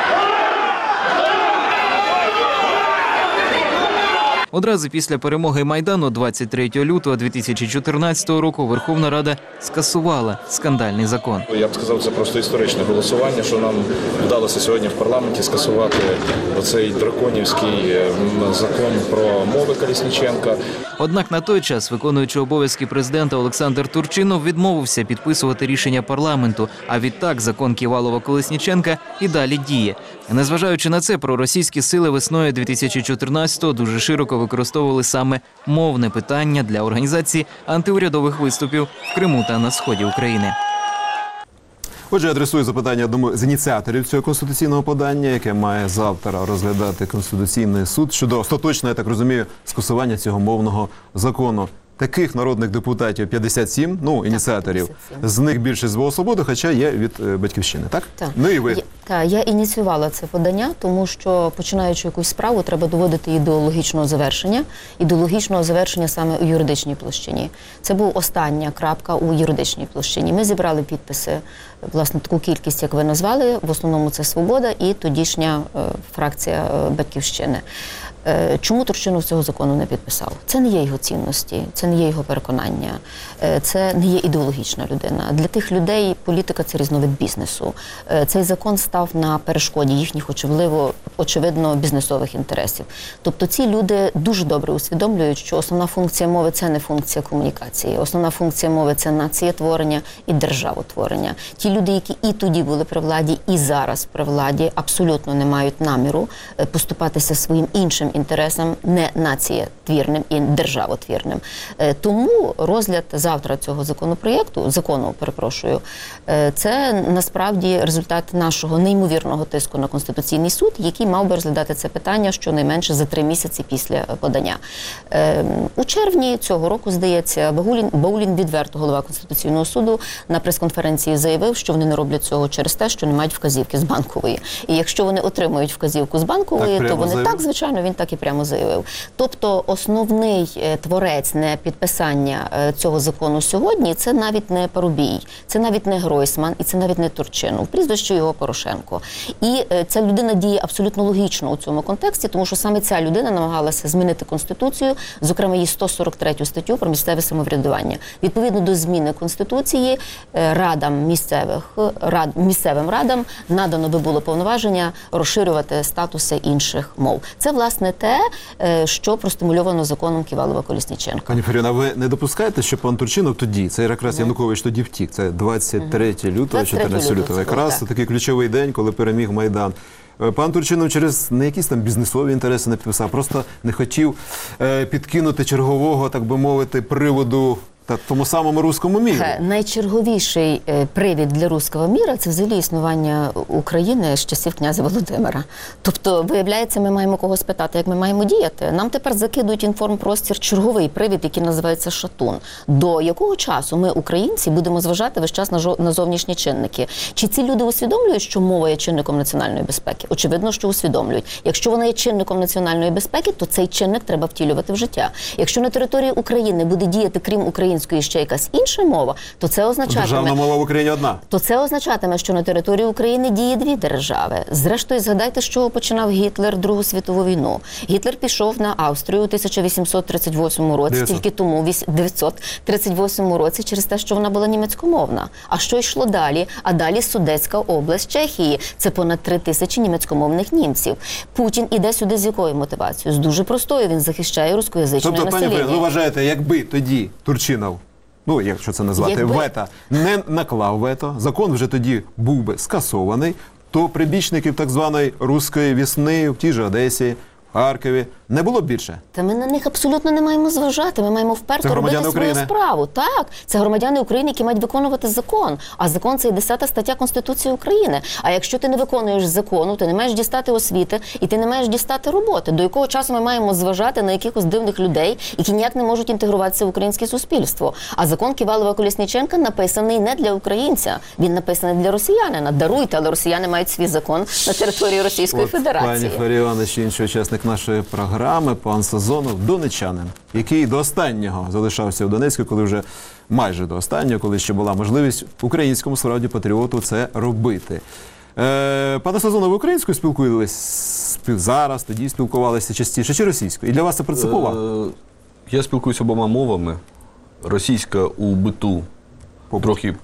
Одразу після перемоги Майдану двадцять третього лютого дві тисячі чотирнадцятого року Верховна Рада скасувала скандальний закон. Я б сказав, це просто історичне голосування, що нам вдалося сьогодні в парламенті скасувати оцей драконівський закон про мови Колесніченка. Однак на той час виконуючий обов'язки президента Олександр Турчинов відмовився підписувати рішення парламенту, а відтак закон Ківалова-Колесніченка і далі діє. Незважаючи на це, проросійські сили весною дві тисячі чотирнадцятого дуже широко використовували саме мовне питання для організації антиурядових виступів в Криму та на сході України. Отже, я адресую запитання одному з ініціаторів цього конституційного подання, яке має завтра розглядати Конституційний суд щодо остаточного, я так розумію, скасування цього мовного закону. Таких народних депутатів п'ятдесят сім, ну, ініціаторів. Так, п'ятдесят сім. З них більшість з «Волі Свободи», хоча є від е, «Батьківщини», так? Так. Ну і ви. Так, я ініціювала це подання, тому що, починаючи якусь справу, треба доводити її до логічного завершення. І до логічного завершення саме у юридичній площині. Це була остання крапка у юридичній площині. Ми зібрали підписи, власне, таку кількість, як ви назвали. В основному це «Свобода» і тодішня е, фракція е, «Батьківщини». Чому Турчинов цього закону не підписав? Це не є його цінності, це не є його переконання, це не є ідеологічна людина. Для тих людей політика – це різновид бізнесу. Цей закон став на перешкоді їхніх, очевидно, очевидно бізнесових інтересів. Тобто ці люди дуже добре усвідомлюють, що основна функція мови – це не функція комунікації. Основна функція мови – це націєтворення і державотворення. Ті люди, які і тоді були при владі, і зараз при владі, абсолютно не мають наміру поступатися своїм іншим інтересам, не націєтвірним і державотвірним. Тому розгляд завтра цього законопроєкту, закону, перепрошую, це насправді результат нашого неймовірного тиску на Конституційний суд, який мав би розглядати це питання щонайменше за три місяці після подання. У червні цього року, здається, Багулін, Баулін відверто, голова Конституційного суду, на прес-конференції заявив, що вони не роблять цього через те, що не мають вказівки з Банкової. І якщо вони отримують вказівку з Банкової, так, то вони заявив. Так, звичайно, він так і прямо заявив. Тобто основний творець непідписання цього закону сьогодні – це навіть не Парубій, це навіть не Гройсман і це навіть не Турчинов. Прізвище його Порошенко. І ця людина діє абсолютно логічно у цьому контексті, тому що саме ця людина намагалася змінити Конституцію, зокрема її сто сорок третю статтю про місцеве самоврядування. Відповідно до зміни Конституції, радам місцевих, рад, місцевим радам надано би було повноваження розширювати статуси інших мов. Це, власне, не те, е, що простимульовано законом Ківалова-Колісніченка. Пані Фаріона, ви не допускаєте, що пан Турчинов тоді, це якраз Янукович тоді втік, це двадцять третього лютого, чотирнадцятого лютого, якраз так. такий ключовий день, коли переміг Майдан. Пан Турчинов через не якісь там бізнесові інтереси не підписав, просто не хотів е, підкинути чергового, так би мовити, приводу та тому самому руському міру. Найчерговіший е, привід для руського міра – це взагалі існування України з часів князя Володимира. Тобто, виявляється, ми маємо когось питати, як ми маємо діяти. Нам тепер закидують інформпростір черговий привід, який називається шатун. До якого часу ми, українці, будемо зважати весь час на, жо... на зовнішні чинники? Чи ці люди усвідомлюють, що мова є чинником національної безпеки? Очевидно, що усвідомлюють. Якщо вона є чинником національної безпеки, то цей чинник треба втілювати в життя. Якщо на території України буде діяти, крім української, ще якась інша мова, то це означатиме... Державна мова в Україні одна. То це означатиме, що на території України діє дві держави. Зрештою, згадайте, з чого починав Гітлер Другу світову війну. Гітлер пішов на Австрію у тисяча вісімсот тридцять восьмому році, дев'ятсот. Тільки тому у дев'ятсот тридцять восьмому році через те, що вона була німецькомовна. А що йшло далі? А далі Судетська область Чехії. Це понад три тисячі німецькомовних німців. Путін іде сюди з якою мотивацією? З дуже простою. Він захищає рускоязичне тобто, населення. Тобто, пані Фаріон, ви вважаєте, якби тоді Турчинов, ну, якщо це назвати, Якби... вето, не наклав вето, закон вже тоді був би скасований, то прибічників так званої руської весни в тій же Одесі, в Харкові не було б більше. Та ми на них абсолютно не маємо зважати. Ми маємо вперто робити свою України. справу. Так, це громадяни України, які мають виконувати закон. А закон – це і десята стаття Конституції України. А якщо ти не виконуєш закону, ти не маєш дістати освіти і ти не маєш дістати роботи. До якого часу ми маємо зважати на якихось дивних людей, які ніяк не можуть інтегруватися в українське суспільство? А закон Ківалова-Колісніченка написаний не для українця. Він написаний для росіянина. Даруйте, але росіяни мають свій закон на території Російської От, Федерації. Пані Фаріона, ще інший учасник нашої програми, пан Сазонов, донеччанин, який до останнього залишався в Донецьку, коли вже майже до останнього, коли ще була можливість українському справді патріоту це робити. Е, пане Сазонов, ви українською спілкуєтесь зараз, тоді спілкувалися частіше, чи російською? І для вас це принципово? Е, я спілкуюсь обома мовами. Російська у биту трохи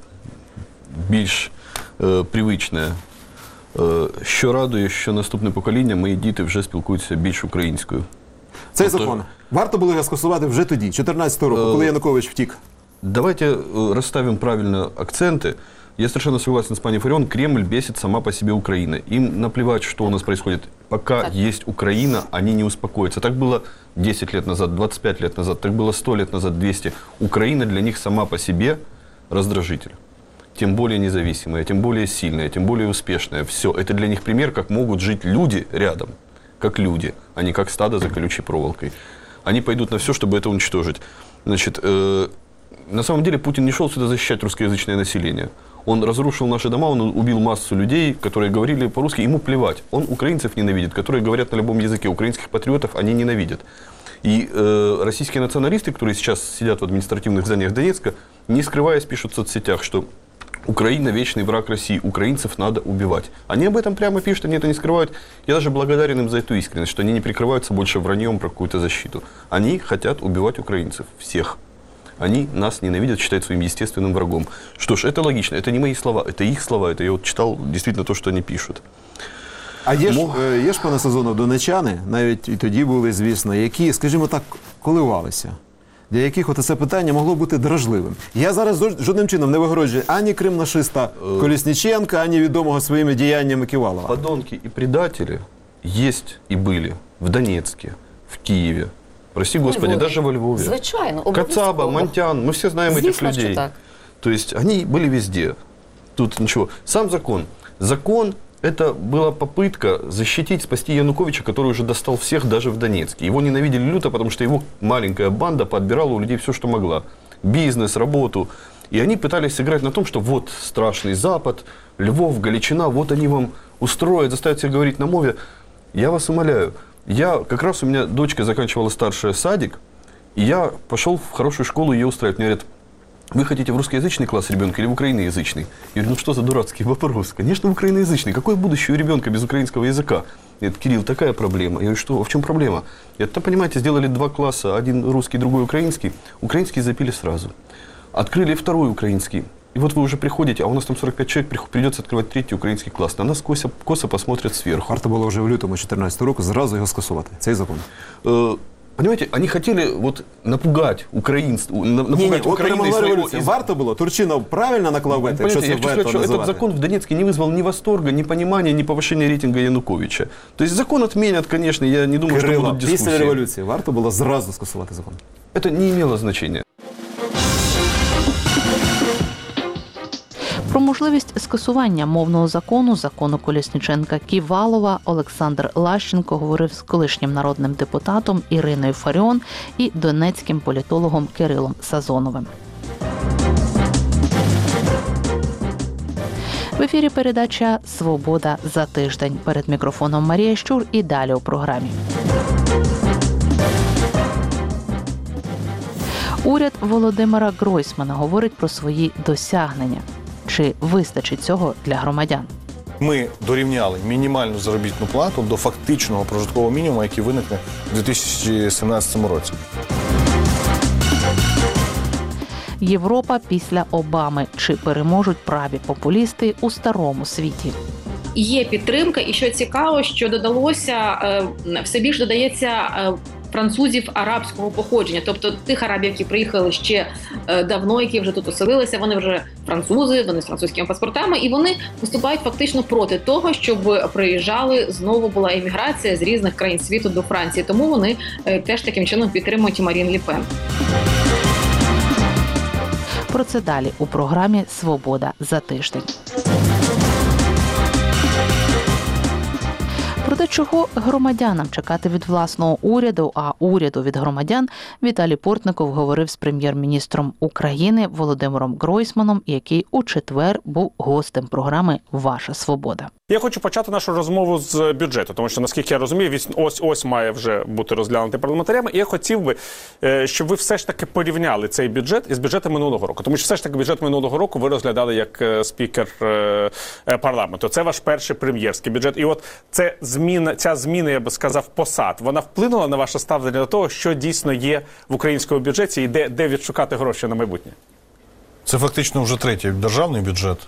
більш е, привична. Що радує, що наступне покоління, мої діти вже спілкуються більш українською. Цей тобто, закон варто було його скасувати вже тоді, чотирнадцятого року, коли Янукович втік. Давайте расставим правильно акценты. Я совершенно согласен с пани Фарион, Кремль бесит сама по себе Украина. Им наплевать, что у нас происходит. Пока так. есть Украина, они не успокоятся. Так было десять лет назад, двадцать пять лет назад, так было сто лет назад, двести. Украина для них сама по себе раздражитель. Тем более независимая, тем более сильная, тем более успешная. Все. Это для них пример, как могут жить люди рядом, как люди, а не как стадо за колючей проволокой. Они пойдут на все, чтобы это уничтожить. Значит, э, на самом деле Путин не шел сюда защищать русскоязычное население. Он разрушил наши дома, он убил массу людей, которые говорили по-русски. Ему плевать. Он украинцев ненавидит, которые говорят на любом языке. Украинских патриотов они ненавидят. И э, российские националисты, которые сейчас сидят в административных зданиях Донецка, не скрываясь, пишут в соцсетях, что Украина – вечный враг России, украинцев надо убивать. Они об этом прямо пишут, они это не скрывают. Я даже благодарен им за эту искренность, что они не прикрываются больше враньем про какую-то защиту. Они хотят убивать украинцев, всех. Они нас ненавидят, считают своим естественным врагом. Что ж, это логично, это не мои слова, это их слова, это я вот читал действительно то, что они пишут. А є ж, є ж, пане Сазонов, донеччани, навіть і тоді були, звісно, які, скажімо так, коливалися, для яких оце питання могло бути дражливим. Я зараз жодним чином не вигороджую ані кримнашиста Колісніченка, ані відомого своїми діяннями Ківалова. Подонки и предатели есть и были в Донецке, в Киеве, прости господи, Львові. даже во Львове. Звичайно, Кацаба, Монтян, мы все знаем Звісно, этих людей. так. То есть они были везде. Тут ничего. Сам закон. Закон – это была попытка защитить, спасти Януковича, который уже достал всех даже в Донецке. Его ненавидели люто, потому что его маленькая банда подбирала у людей все, что могла. Бизнес, работу. И они пытались сыграть на том, что вот страшный Запад, Львов, Галичина, вот они вам устроят, заставят всех говорить на мове. Я вас умоляю. Я, как раз у меня дочка заканчивала старший садик, и я пошел в хорошую школу ее устраивать. Мне говорят, вы хотите в русскоязычный класс ребенка или в украиноязычный? Я говорю, ну что за дурацкий вопрос? Конечно, в украиноязычный. Какое будущее у ребенка без украинского языка? Говорит, Кирилл, такая проблема. Я говорю, что, а в чем проблема? Я говорю, понимаете, сделали два класса, один русский, другой украинский. Украинский запили сразу. Открыли второй украинский. И вот вы уже приходите, а у нас там сорок пять человек, приход- придется открывать третий украинский класс. На нас косо, косо посмотрят сверху. Варто було вже в лютому дві тисячі чотирнадцятого року зразу його скасувати, цей закон. Э, Понимаете, они хотели вот напугать украинцев, напугать Ні, ні, от Украину перемогла и своего... революція. Варто було? Турчинов правильно наклав вето, якщо Понимаете, це я хочу вето сказать, что этот називати? закон в Донецке не вызвал ни восторга, ни понимания, ни повышения рейтинга Януковича. То есть закон отменят, конечно, я не думаю, Кирило, что будут дискуссии. після революції варто було зразу скасувати закон? Это не имело значения. Про можливість скасування мовного закону, закону Колєсніченка-Ківалова, Олександр Лащенко говорив з колишнім народним депутатом Іриною Фаріон і донецьким політологом Кирилом Сазоновим. В ефірі передача «Свобода за тиждень». Перед мікрофоном Марія Щур і далі у програмі. Уряд Володимира Гройсмана говорить про свої досягнення. Чи вистачить цього для громадян? Ми дорівняли мінімальну заробітну плату до фактичного прожиткового мінімуму, який виникне у дві тисячі сімнадцятому році. Європа після Обами. Чи переможуть праві популісти у старому світі? Є підтримка, і що цікаво, що додалося, все більше додається французів арабського походження, тобто тих арабів, які приїхали ще давно, які вже тут оселилися, вони вже французи, вони з французькими паспортами, і вони виступають фактично проти того, щоб приїжджали, знову була імміграція з різних країн світу до Франції, тому вони теж таким чином підтримують Марін Ле Пен. Про це далі у програмі «Свобода за тиждень». Проте чого громадянам чекати від власного уряду, а уряду від громадян, Віталій Портников говорив з прем'єр-міністром України Володимиром Гройсманом, який у четвер був гостем програми «Ваша свобода». Я хочу почати нашу розмову з бюджету, тому що, наскільки я розумію, він ось-ось має вже бути розглянутий парламентарями. І я хотів би, щоб ви все ж таки порівняли цей бюджет із бюджетом минулого року. Тому що все ж таки бюджет минулого року ви розглядали як спікер парламенту. Це ваш перший прем'єрський бюджет. І от це зміна, ця зміна, я би сказав, посад, вона вплинула на ваше ставлення до того, що дійсно є в українському бюджеті і де, де відшукати гроші на майбутнє? Це фактично вже третій державний бюджет.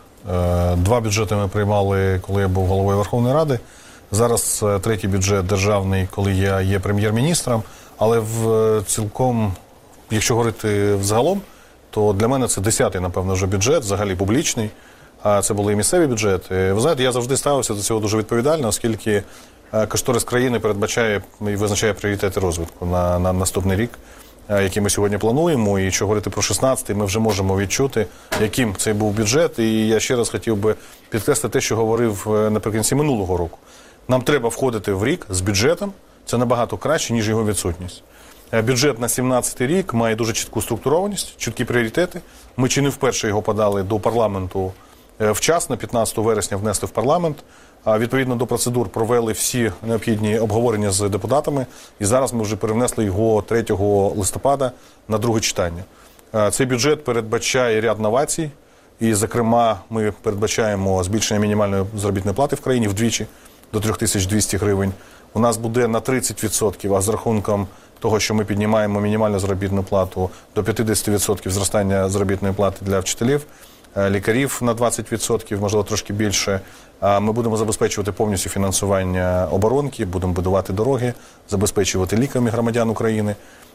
Два бюджети ми приймали, коли я був головою Верховної Ради. Зараз третій бюджет державний, коли я є прем'єр-міністром. Але в цілком, якщо говорити взагалом, то для мене це десятий, напевно, вже бюджет, взагалі публічний. А це були і місцеві бюджети. Ви знаєте, я завжди ставився до цього дуже відповідально, оскільки кошторис країни передбачає і визначає пріоритети розвитку на, на наступний рік, які ми сьогодні плануємо, і що говорити про шістнадцятий, ми вже можемо відчути, яким цей був бюджет. І я ще раз хотів би підкреслити те, що говорив наприкінці минулого року. Нам треба входити в рік з бюджетом, це набагато краще, ніж його відсутність. Бюджет на сімнадцятий рік має дуже чітку структурованість, чіткі пріоритети. Ми чи не вперше його подали до парламенту вчасно, п'ятнадцятого вересня внесли в парламент. Відповідно до процедур провели всі необхідні обговорення з депутатами, і зараз ми вже перенесли його третього листопада на друге читання. Цей бюджет передбачає ряд новацій, і, зокрема, ми передбачаємо збільшення мінімальної заробітної плати в країні вдвічі до три тисячі двісті гривень. У нас буде на тридцять відсотків, а з рахунком того, що ми піднімаємо мінімальну заробітну плату до п'ятдесят відсотків зростання заробітної плати для вчителів, лікарів на двадцять відсотків, можливо, трошки більше. Ми будемо забезпечувати повністю фінансування оборонки, будемо будувати дороги, забезпечувати ліками громадян України,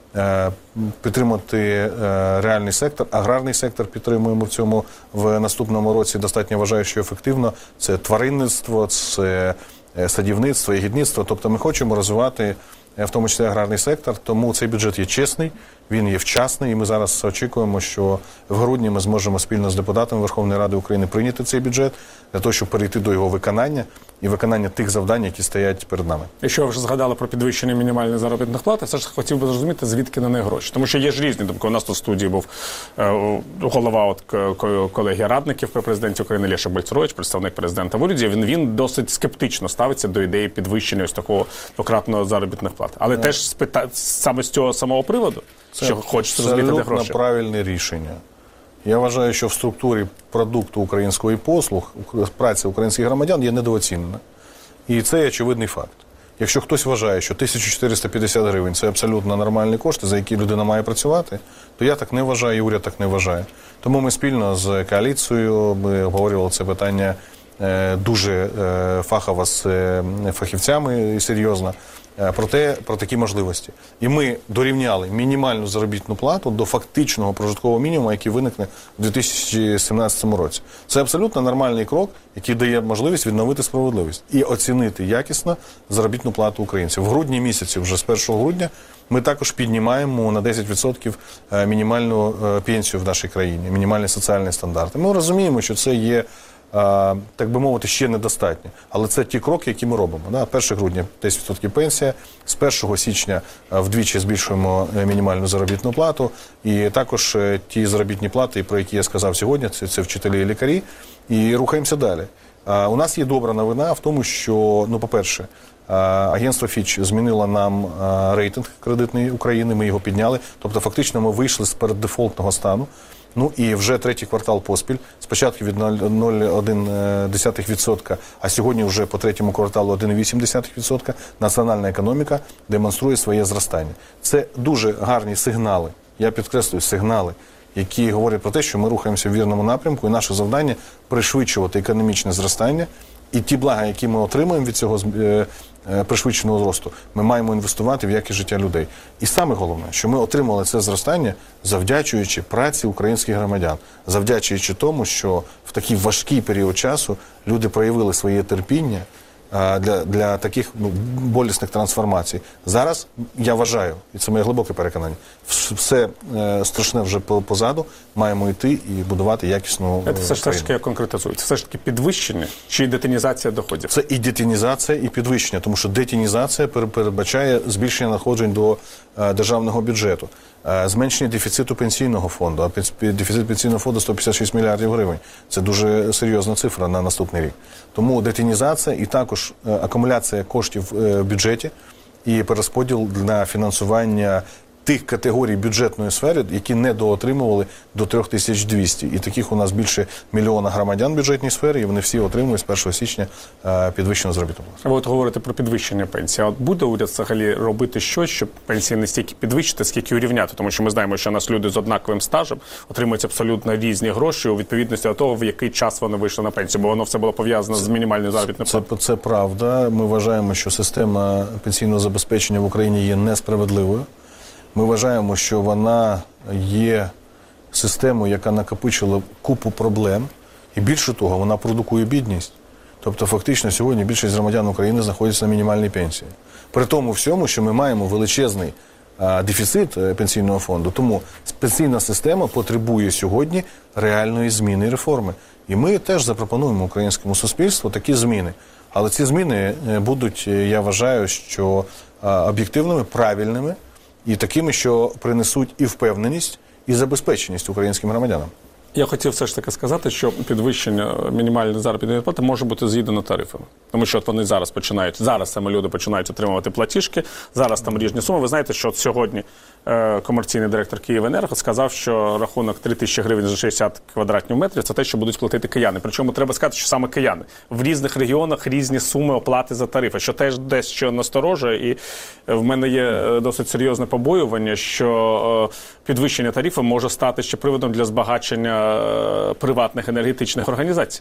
підтримувати реальний сектор, аграрний сектор підтримуємо в цьому в наступному році. Достатньо вважаю, що ефективно. Це тваринництво, це садівництво, ягідництво. Тобто ми хочемо розвивати в тому числі аграрний сектор, тому цей бюджет є чесний, він є вчасний, і ми зараз очікуємо, що в грудні ми зможемо спільно з депутатами Верховної Ради України прийняти цей бюджет для того, щоб перейти до його виконання і виконання тих завдань, які стоять перед нами. Якщо ви вже згадали про підвищення мінімальної заробітних плат, я все ж хотів би зрозуміти, звідки на них гроші. Тому що є ж різні думки. У нас тут в студії був е, голова от, колегії радників при президенті України Леша Бальцерович, представник президента в уряді. Він, він досить скептично ставиться до ідеї підвищення ось такого пократного заробітних плат. Але yeah. теж спита... саме з цього самого приводу, це що хочеться розуміти, де гроші. Це правильне рішення. Я вважаю, що в структурі продукту української послуг, праці українських громадян є недооцінена. І це є очевидний факт. Якщо хтось вважає, що тисяча чотириста п'ятдесят гривень – це абсолютно нормальні кошти, за які людина має працювати, то я так не вважаю, і уряд так не вважає. Тому ми спільно з коаліцією, ми обговорювали це питання дуже фахово з фахівцями і серйозно, про, те, про такі можливості. І ми дорівняли мінімальну заробітну плату до фактичного прожиткового мінімуму, який виникне у дві тисячі сімнадцятому році. Це абсолютно нормальний крок, який дає можливість відновити справедливість і оцінити якісно заробітну плату українців. В грудні місяці, вже з першого грудня, ми також піднімаємо на десять відсотків мінімальну пенсію в нашій країні, мінімальні соціальні стандарти. Ми розуміємо, що це є, так би мовити, ще недостатньо. Але це ті кроки, які ми робимо. першого грудня десять відсотків пенсія, з першого січня вдвічі збільшуємо мінімальну заробітну плату, і також ті заробітні плати, про які я сказав сьогодні, це, це вчителі і лікарі, і рухаємося далі. У нас є добра новина в тому, що, ну, по-перше, агентство Fitch змінило нам рейтинг кредитний України, ми його підняли, тобто фактично ми вийшли з переддефолтного стану. Ну і вже третій квартал поспіль, спочатку від нуль цілих одна десята відсотка, а сьогодні вже по третьому кварталу один цілих вісім десятих відсотка, національна економіка демонструє своє зростання. Це дуже гарні сигнали, я підкреслюю, сигнали, які говорять про те, що ми рухаємося в вірному напрямку, і наше завдання – пришвидшувати економічне зростання, і ті блага, які ми отримуємо від цього пришвидшеного зросту, ми маємо інвестувати в якість життя людей. І саме головне, що ми отримали це зростання, завдячуючи праці українських громадян, завдячуючи тому, що в такий важкий період часу люди проявили своє терпіння для, для таких, ну, болісних трансформацій. Зараз, я вважаю, і це моє глибоке переконання, все е, страшне вже позаду, маємо йти і будувати якісну Це все ж таки я конкретизую. Це все ж таки підвищення чи детінізація доходів? Це і детінізація, і підвищення, тому що детінізація передбачає збільшення надходжень до е, державного бюджету, е, зменшення дефіциту пенсійного фонду, а дефіцит пенсійного фонду сто п'ятдесят шість мільярдів гривень. Це дуже серйозна цифра на наступний рік. Тому детінізація і також акумуляція коштів в бюджеті і перерозподіл на фінансування тих категорій бюджетної сфери, які не доотримували до три тисячі двісті. І таких у нас більше мільйона громадян в бюджетній сфері, і вони всі отримують з першого січня підвищену заробітну плату. Ви от говорите про підвищення пенсії. А от буде уряд взагалі робити щось, щоб пенсії не стільки підвищити, скільки урівняти? Тому що ми знаємо, що у нас люди з однаковим стажем отримують абсолютно різні гроші у відповідності до того, в який час вони вийшли на пенсію, бо воно все було пов'язано з мінімальною заробітною платою. Це, це правда. Ми вважаємо, що система пенсійного забезпечення в Україні є несправедливою. Ми вважаємо, що вона є системою, яка накопичила купу проблем, і більше того, вона продукує бідність. Тобто фактично сьогодні більшість громадян України знаходяться на мінімальній пенсії. При тому всьому, що ми маємо величезний а, дефіцит пенсійного фонду, тому пенсійна система потребує сьогодні реальної зміни і реформи. І ми теж запропонуємо українському суспільству такі зміни. Але ці зміни будуть, я вважаю, що а, об'єктивними, правильними, і такими, що принесуть і впевненість, і забезпеченість українським громадянам. Я хотів все ж таки сказати, що підвищення мінімальної заробітної плати може бути з'їдено тарифами. Тому що от вони зараз починають, зараз саме люди починають отримувати платіжки, зараз там різні суми. Ви знаєте, що от сьогодні е, комерційний директор «Київенерго» сказав, що рахунок три тисячі гривень за шістдесят квадратних метрів – це те, що будуть платити кияни. Причому треба сказати, що саме кияни. В різних регіонах різні суми оплати за тарифи, що теж дещо насторожує. І в мене є досить серйозне побоювання, що е, підвищення тарифу може стати ще приводом для збагачення приватних енергетичних організацій.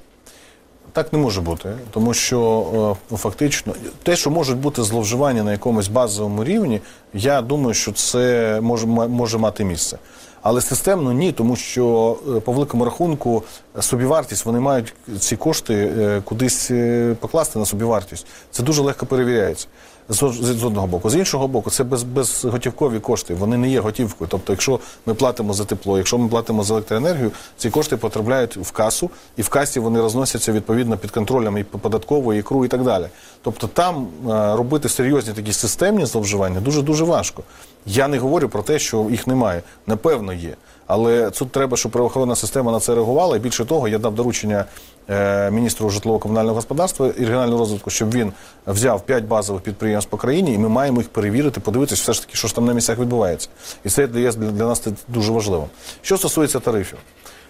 Так не може бути, тому що е, фактично те, що можуть бути зловживання на якомусь базовому рівні, я думаю, що це може, може мати місце. Але системно ні, тому що е, по великому рахунку собівартість, вони мають ці кошти е, кудись е, покласти на собівартість. Це дуже легко перевіряється. З, з одного боку. З іншого боку, це без, безготівкові кошти, вони не є готівкою. Тобто, якщо ми платимо за тепло, якщо ми платимо за електроенергію, ці кошти потрапляють в касу, і в касі вони розносяться відповідно під контролем і податкової, і КРУ і так далі. Тобто там а, робити серйозні такі системні зловживання дуже-дуже важко. Я не говорю про те, що їх немає. Напевно, є. Але тут треба, щоб правоохоронна система на це реагувала. І більше того, я дав доручення е, міністру житлово-комунального господарства і регіонального розвитку, щоб він взяв п'ять базових підприємств по країні, і ми маємо їх перевірити, подивитися все ж таки, що ж там на місцях відбувається. І це для, для нас дуже важливо. Що стосується тарифів.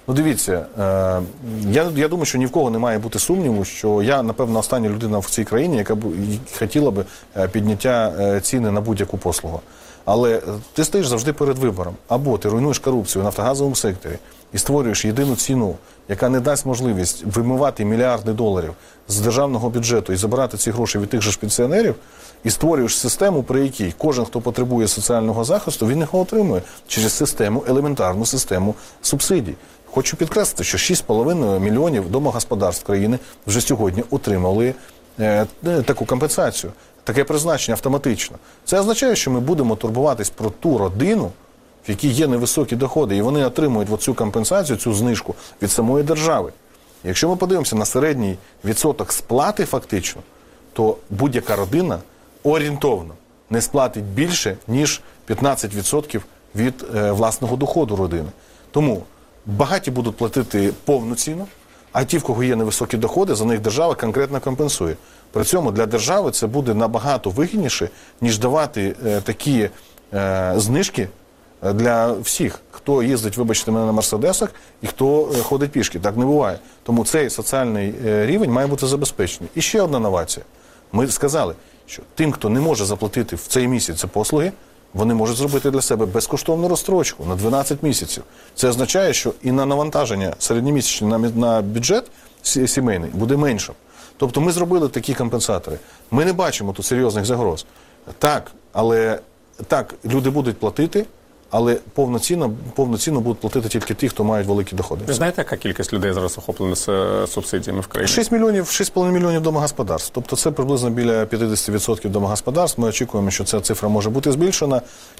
Ну, дивіться, е, я, я думаю, що ні в кого не має бути сумніву, що я, напевно, остання людина в цій країні, яка б хотіла би підняття ціни на будь-яку послугу. Але ти стоїш завжди перед вибором. Або ти руйнуєш корупцію в нафтогазовому секторі і створюєш єдину ціну, яка не дасть можливість вимивати мільярди доларів з державного бюджету і забирати ці гроші від тих же ж пенсіонерів, і створюєш систему, при якій кожен, хто потребує соціального захисту, він його отримує через систему, елементарну систему субсидій. Хочу підкреслити, що шість з половиною мільйонів домогосподарств країни вже сьогодні отримали е, таку компенсацію, таке призначення автоматично. Це означає, що ми будемо турбуватись про ту родину, в якій є невисокі доходи, і вони отримують оцю компенсацію, цю знижку від самої держави. Якщо ми подивимося на середній відсоток сплати фактично, то будь-яка родина орієнтовно не сплатить більше, ніж п'ятнадцять відсотків від е, власного доходу родини. Тому багаті будуть платити повну ціну, а ті, в кого є невисокі доходи, за них держава конкретно компенсує. При цьому для держави це буде набагато вигідніше, ніж давати е, такі е, знижки для всіх, хто їздить, вибачте мене, на мерседесах і хто е, ходить пішки. Так не буває. Тому цей соціальний е, рівень має бути забезпечений. І ще одна новація. Ми сказали, що тим, хто не може заплатити в цей місяць за послуги, вони можуть зробити для себе безкоштовну розстрочку на дванадцять місяців. Це означає, що і на навантаження середньомісячне на, на бюджет сімейний буде меншим. Тобто ми зробили такі компенсатори. Ми не бачимо тут серйозних загроз. Так, але так, люди будуть платити, але повноцінно, повноцінно будуть платити тільки ті, хто мають великі доходи. Ви знаєте, яка кількість людей зараз охоплена з субсидіями в країні? шість мільйонів, шість з половиною мільйонів домогосподарств. Тобто це приблизно біля п'ятдесят відсотків домогосподарств. Ми очікуємо, що ця цифра може бути збільшена,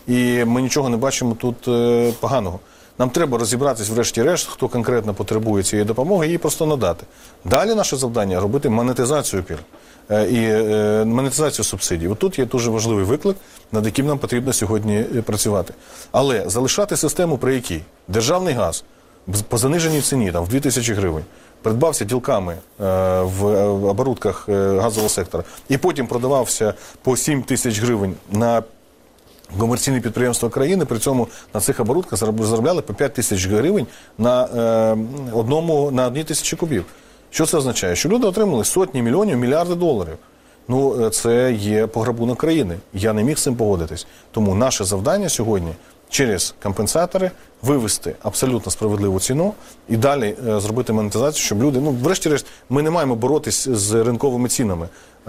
і ми нічого не бачимо тут е, поганого. Нам треба розібратись врешті-решт, хто конкретно потребує цієї допомоги, її просто надати. Далі наше завдання – робити монетизацію пільг і е, монетизацію субсидій. От тут є дуже важливий виклик, над яким нам потрібно сьогодні працювати. Але залишати систему, при якій державний газ по заниженій ціні, там, в дві тисячі гривень, придбався ділками е, в оборудках е, газового сектора і потім продавався по сім тисяч гривень на комерційні підприємства країни, при цьому на цих оборудках заробляли по п'ять тисяч гривень на, е, одному, на одній тисячі кубів. Що це означає? Що люди отримали сотні мільйонів, мільярди доларів. Ну, це є пограбунок країни. Я не міг з цим погодитись. Тому наше завдання сьогодні через компенсатори вивести абсолютно справедливу ціну і далі е, зробити монетизацію, щоб люди, ну, врешті-решт, ми не маємо боротись з ринковими цінами е,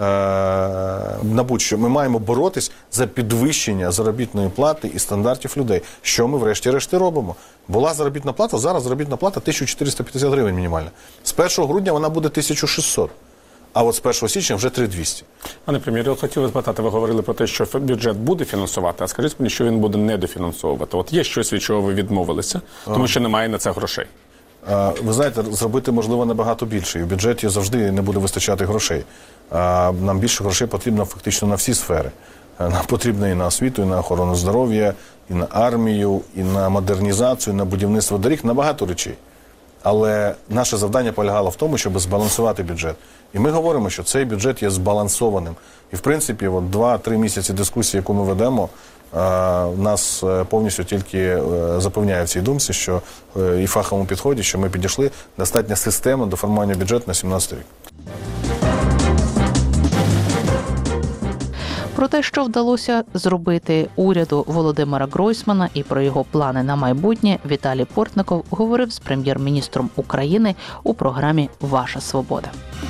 на будь-що. Ми маємо боротись за підвищення заробітної плати і стандартів людей. Що ми врешті-решт робимо? Була заробітна плата, зараз заробітна плата тисяча чотириста п'ятдесят гривень мінімальна. З першого грудня вона буде тисяча шістсот. А от з першого січня вже три тисячі двісті. Пане прем'єр, я хотів вас запитати, ви говорили про те, що бюджет буде фінансувати, а скажіть мені, що він буде недофінансовувати. От є щось, від чого ви відмовилися, тому що немає на це грошей. Ви знаєте, зробити можливо набагато більше, і в бюджеті завжди не буде вистачати грошей. Нам більше грошей потрібно фактично на всі сфери. Нам потрібно і на освіту, і на охорону здоров'я, і на армію, і на модернізацію, і на будівництво доріг, на багато речей. Але наше завдання полягало в тому, щоб збалансувати бюджет. І ми говоримо, що цей бюджет є збалансованим. І, в принципі, от два-три місяці дискусії, яку ми ведемо, нас повністю тільки запевняє в цій думці, що і фаховому підході, що ми підійшли достатньо системно до формування бюджету на сімнадцятий рік. Про те, що вдалося зробити уряду Володимира Гройсмана і про його плани на майбутнє, Віталій Портников говорив з прем'єр-міністром України у програмі «Ваша свобода».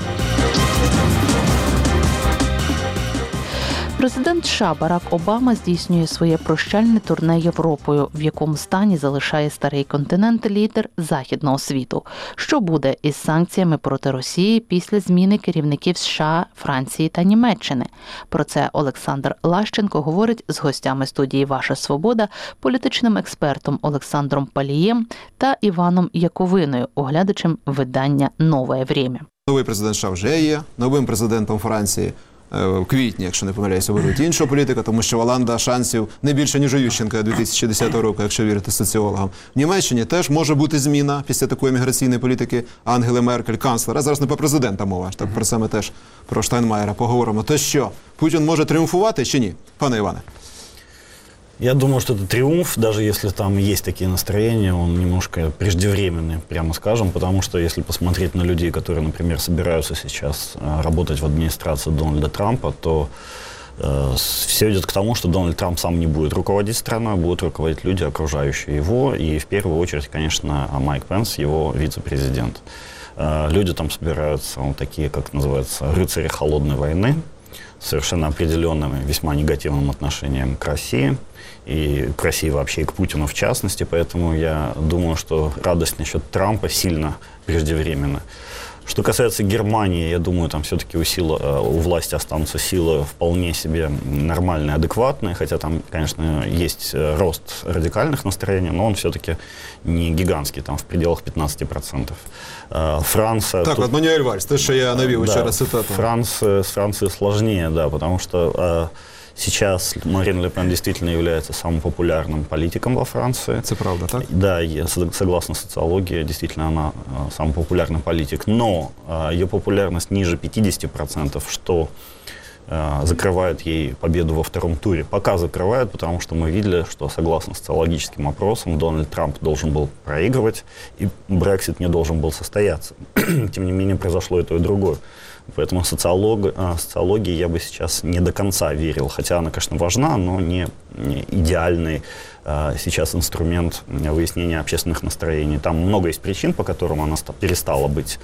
Президент США Барак Обама здійснює своє прощальне турне Європою, в якому стані залишає старий континент лідер західного світу. Що буде із санкціями проти Росії після зміни керівників США, Франції та Німеччини? Про це Олександр Лащенко говорить з гостями студії «Ваша свобода», політичним експертом Олександром Палієм та Іваном Яковиною, оглядачем видання «Нове время». Новий президент США вже є, новим президентом Франції в квітні, якщо не помиляюся, оберуть іншого політика, тому що Оланда шансів не більше, ніж у Ющенка дві тисячі десятого року, якщо вірити соціологам. В Німеччині теж може бути зміна після такої міграційної політики Ангели Меркель, канцлера. Зараз не про президента мова, так про це ми теж про Штайнмаєра поговоримо. То що, Путін може тріумфувати чи ні? Пане Іване. Я думаю, что это триумф, даже если там есть такие настроения, он немножко преждевременный, прямо скажем, потому что если посмотреть на людей, которые, например, собираются сейчас работать в администрации Дональда Трампа, то э, все идет к тому, что Дональд Трамп сам не будет руководить страной, а будут руководить люди, окружающие его, и в первую очередь, конечно, Майк Пенс, его вице-президент. Э, люди там собираются, вот такие, как называется, рыцари холодной войны, с совершенно определенным, весьма негативным отношением к России, и к России вообще, и к Путину в частности. Поэтому я думаю, что радость насчет Трампа сильно преждевременна. Что касается Германии, я думаю, там все-таки у, силы, у власти останутся силы вполне себе нормальные, адекватные, хотя там, конечно, есть рост радикальных настроений, но он все-таки не гигантский, там в пределах пятнадцати процентов. Франция... Так, тут... от Мануэль Вальс, то, что я навел да, еще раз цитату. Франция, с Францией сложнее, да, потому что... Сейчас Марин Ле Пен действительно является самым популярным политиком во Франции. Это правда, так? Да, согласно социологии, действительно она самый популярный политик. Но ее популярность ниже пятидесяти процентов, что закрывает ей победу во втором туре. Пока закрывает, потому что мы видели, что согласно социологическим опросам Дональд Трамп должен был проигрывать, и Брексит не должен был состояться. Тем не менее, произошло и то, и другое. Поэтому социолог, социологии я бы сейчас не до конца верил, хотя она, конечно, важна, но не, не идеальный а, сейчас инструмент выяснения общественных настроений. Там много есть причин, по которым она перестала быть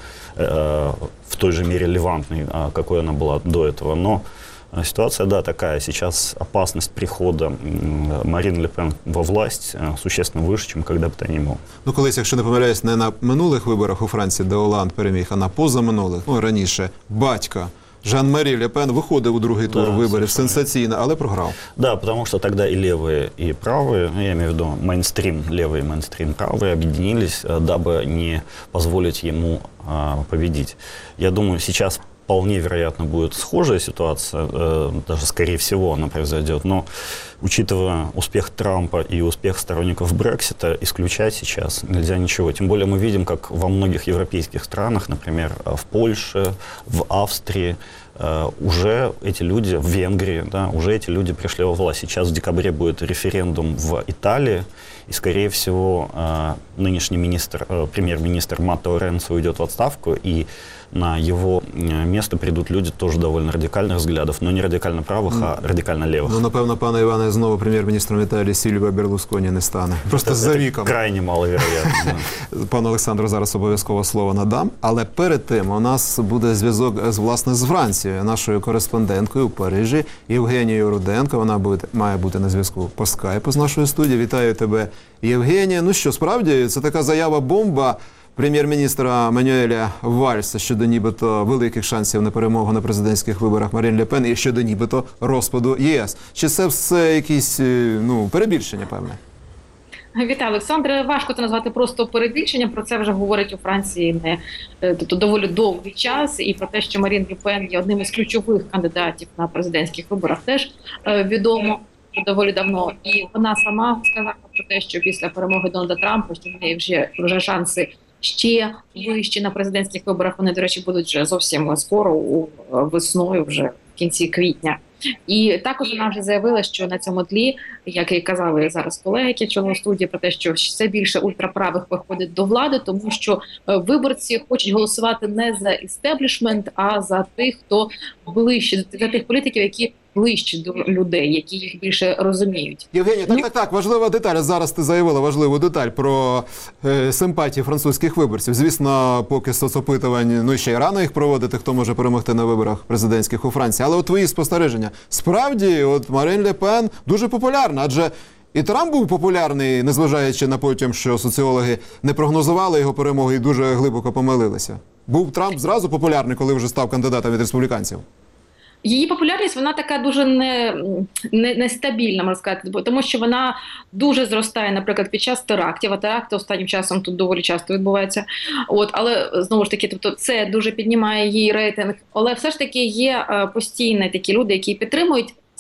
э, в той же мере релевантной, какой она была до этого, но ситуация, да, такая. Сейчас опасность прихода Марін Ле Пен во власть существенно вище, ніж коли б то не було. Ну, колись, якщо не помиляюсь, не на минулих виборах у Франції, де Оланд переміг, а на позаминулих, ну, раніше, батька Жан-Марі Ле Пен виходив у другий тур да, виборів сенсаційно, але програв. Да, потому что тогда и левые, и правые, я имею в виду мейнстрим левые и мейнстрим правые, объединились, дабы не позволить ему а, победить. Я думаю, сейчас вполне вероятно будет схожая ситуация, э, даже скорее всего она произойдет, но учитывая успех Трампа и успех сторонников Брексита, исключать сейчас нельзя ничего. Тем более мы видим, как во многих европейских странах, например, в Польше, в Австрии, э, уже эти люди, в Венгрии, да, уже эти люди пришли во власть. Сейчас в декабре будет референдум в Италии, и, скорее всего, э, нынешний министр, э, премьер-министр Маттео Ренци уйдет в отставку, и на его место придут люди тоже довольно радикальных взглядов, но не радикально правых, а радикально левых. Ну, напевно, пане Іване, знову прем'єр-міністром Італії Сільвіо Берлусконі не стане. Просто за віком. Крайне маловероятно. Пану Олександру зараз обов'язково слово надам, але перед тим у нас буде зв'язок з, власне, з Францією, нашою кореспонденткою у Парижі, Євгенією Руденко. Вона буде, має бути на зв'язку по скайпу з нашою студією. Вітаю тебе, Євгенія. Ну що, справді, це така заява-бомба прем'єр-міністра Мануеля Вальса щодо нібито великих шансів на перемогу на президентських виборах Марін Ле Пен і щодо нібито розпаду ЄС. Чи це все якісь, ну, перебільшення, певне? Вітаю, Олександре. Важко це назвати просто перебільшенням. Про це вже говорять у Франції не тобто доволі довгий час. І про те, що Марін Ле Пен є одним із ключових кандидатів на президентських виборах, теж відомо доволі давно. І вона сама сказала про те, що після перемоги Дональда Трампа, що в неї вже, вже шанси ще вищі на президентських виборах. Вони, до речі, будуть вже зовсім скоро, у весною, вже в кінці квітня. І також вона вже заявила, що на цьому тлі, як і казали зараз колеги, які чули у студії, про те, що все більше ультраправих виходить до влади, тому що виборці хочуть голосувати не за істеблішмент, а за тих, хто ближче, за тих політиків, які ближче до людей, які їх більше розуміють. Євгенія, так, так, так, важлива деталь. Зараз ти заявила важливу деталь про е, симпатії французьких виборців. Звісно, поки соцопитувань, ну ще й рано їх проводити, хто може перемогти на виборах президентських у Франції. Але от твої спостереження. Справді, от Марін Ле Пен дуже популярна, адже і Трамп був популярний, незважаючи на потім, що соціологи не прогнозували його перемоги і дуже глибоко помилилися. Був Трамп зразу популярний, коли вже став кандидатом від республіканців? Її популярність, вона така дуже не, не, нестабільна, можна сказати, тому що вона дуже зростає, наприклад, під час терактів, а теракти останнім часом тут доволі часто відбуваються. От, але, знову ж таки, тобто це дуже піднімає її рейтинг. Але все ж таки є постійні такі люди, які підтримують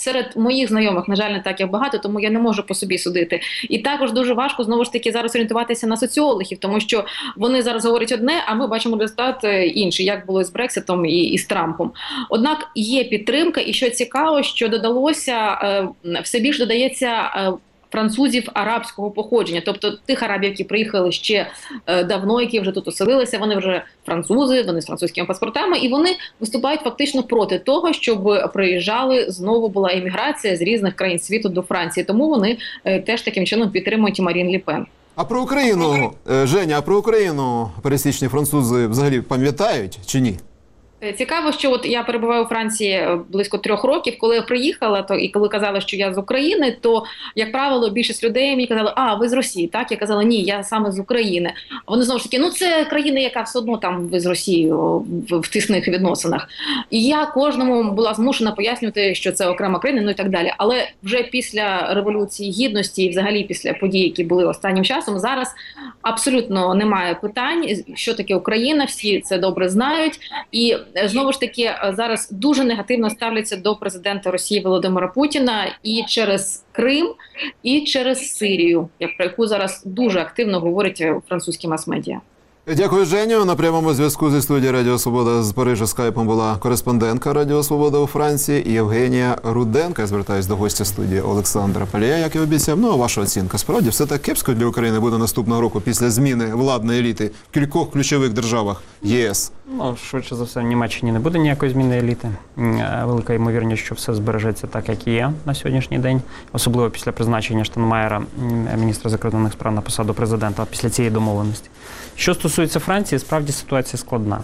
серед моїх знайомих, на жаль, не так як багато, тому я не можу по собі судити. І також дуже важко, знову ж таки, зараз орієнтуватися на соціологів, тому що вони зараз говорять одне, а ми бачимо результат інший, як було з Брекситом і, і з Трампом. Однак є підтримка, і що цікаво, що додалося, все більше додається французів арабського походження, тобто тих арабів, які приїхали ще е, давно, які вже тут оселилися, вони вже французи, вони з французькими паспортами, і вони виступають фактично проти того, щоб приїжджали, знову була еміграція з різних країн світу до Франції, тому вони е, теж таким чином підтримують Марін Ле Пен. А про Україну, Женя, а про Україну пересічні французи взагалі пам'ятають чи ні? Цікаво, що от я перебуваю у Франції близько трьох років. Коли я приїхала, то і коли казали, що я з України, то, як правило, більшість людей мені казали, а, ви з Росії, так? Я казала, ні, я саме з України. А вони знову ж таки, ну це країна, яка все одно там ви з Росією в, в тісних відносинах. І я кожному була змушена пояснювати, що це окрема країна, ну і так далі. Але вже після Революції Гідності і взагалі після подій, які були останнім часом, зараз абсолютно немає питань, що таке Україна, всі це добре знають. І знову ж таки, зараз дуже негативно ставляться до президента Росії Володимира Путіна і через Крим, і через Сирію, про яку зараз дуже активно говорять французькі мас-медіа. Дякую, Женю. На прямому зв'язку зі студією Радіо Свобода з Парижа скайпом була кореспондентка Радіо Свобода у Франції Євгенія Руденко. Я звертаюся до гостя студії Олександра Палія, як і обіцяв. Ну, а ваша оцінка? Справді, все так кепсько для України буде наступного року після зміни владної еліти в кількох ключових державах ЄС? Ну, швидше за все, в Німеччині не буде ніякої зміни еліти. Велика ймовірність, що все збережеться так, як і є на сьогоднішній день. Особливо після призначення Штайнмаєра, міністра закордонних справ, на посаду президента, після цієї домовленості. Що стосується Франції, справді ситуація складна.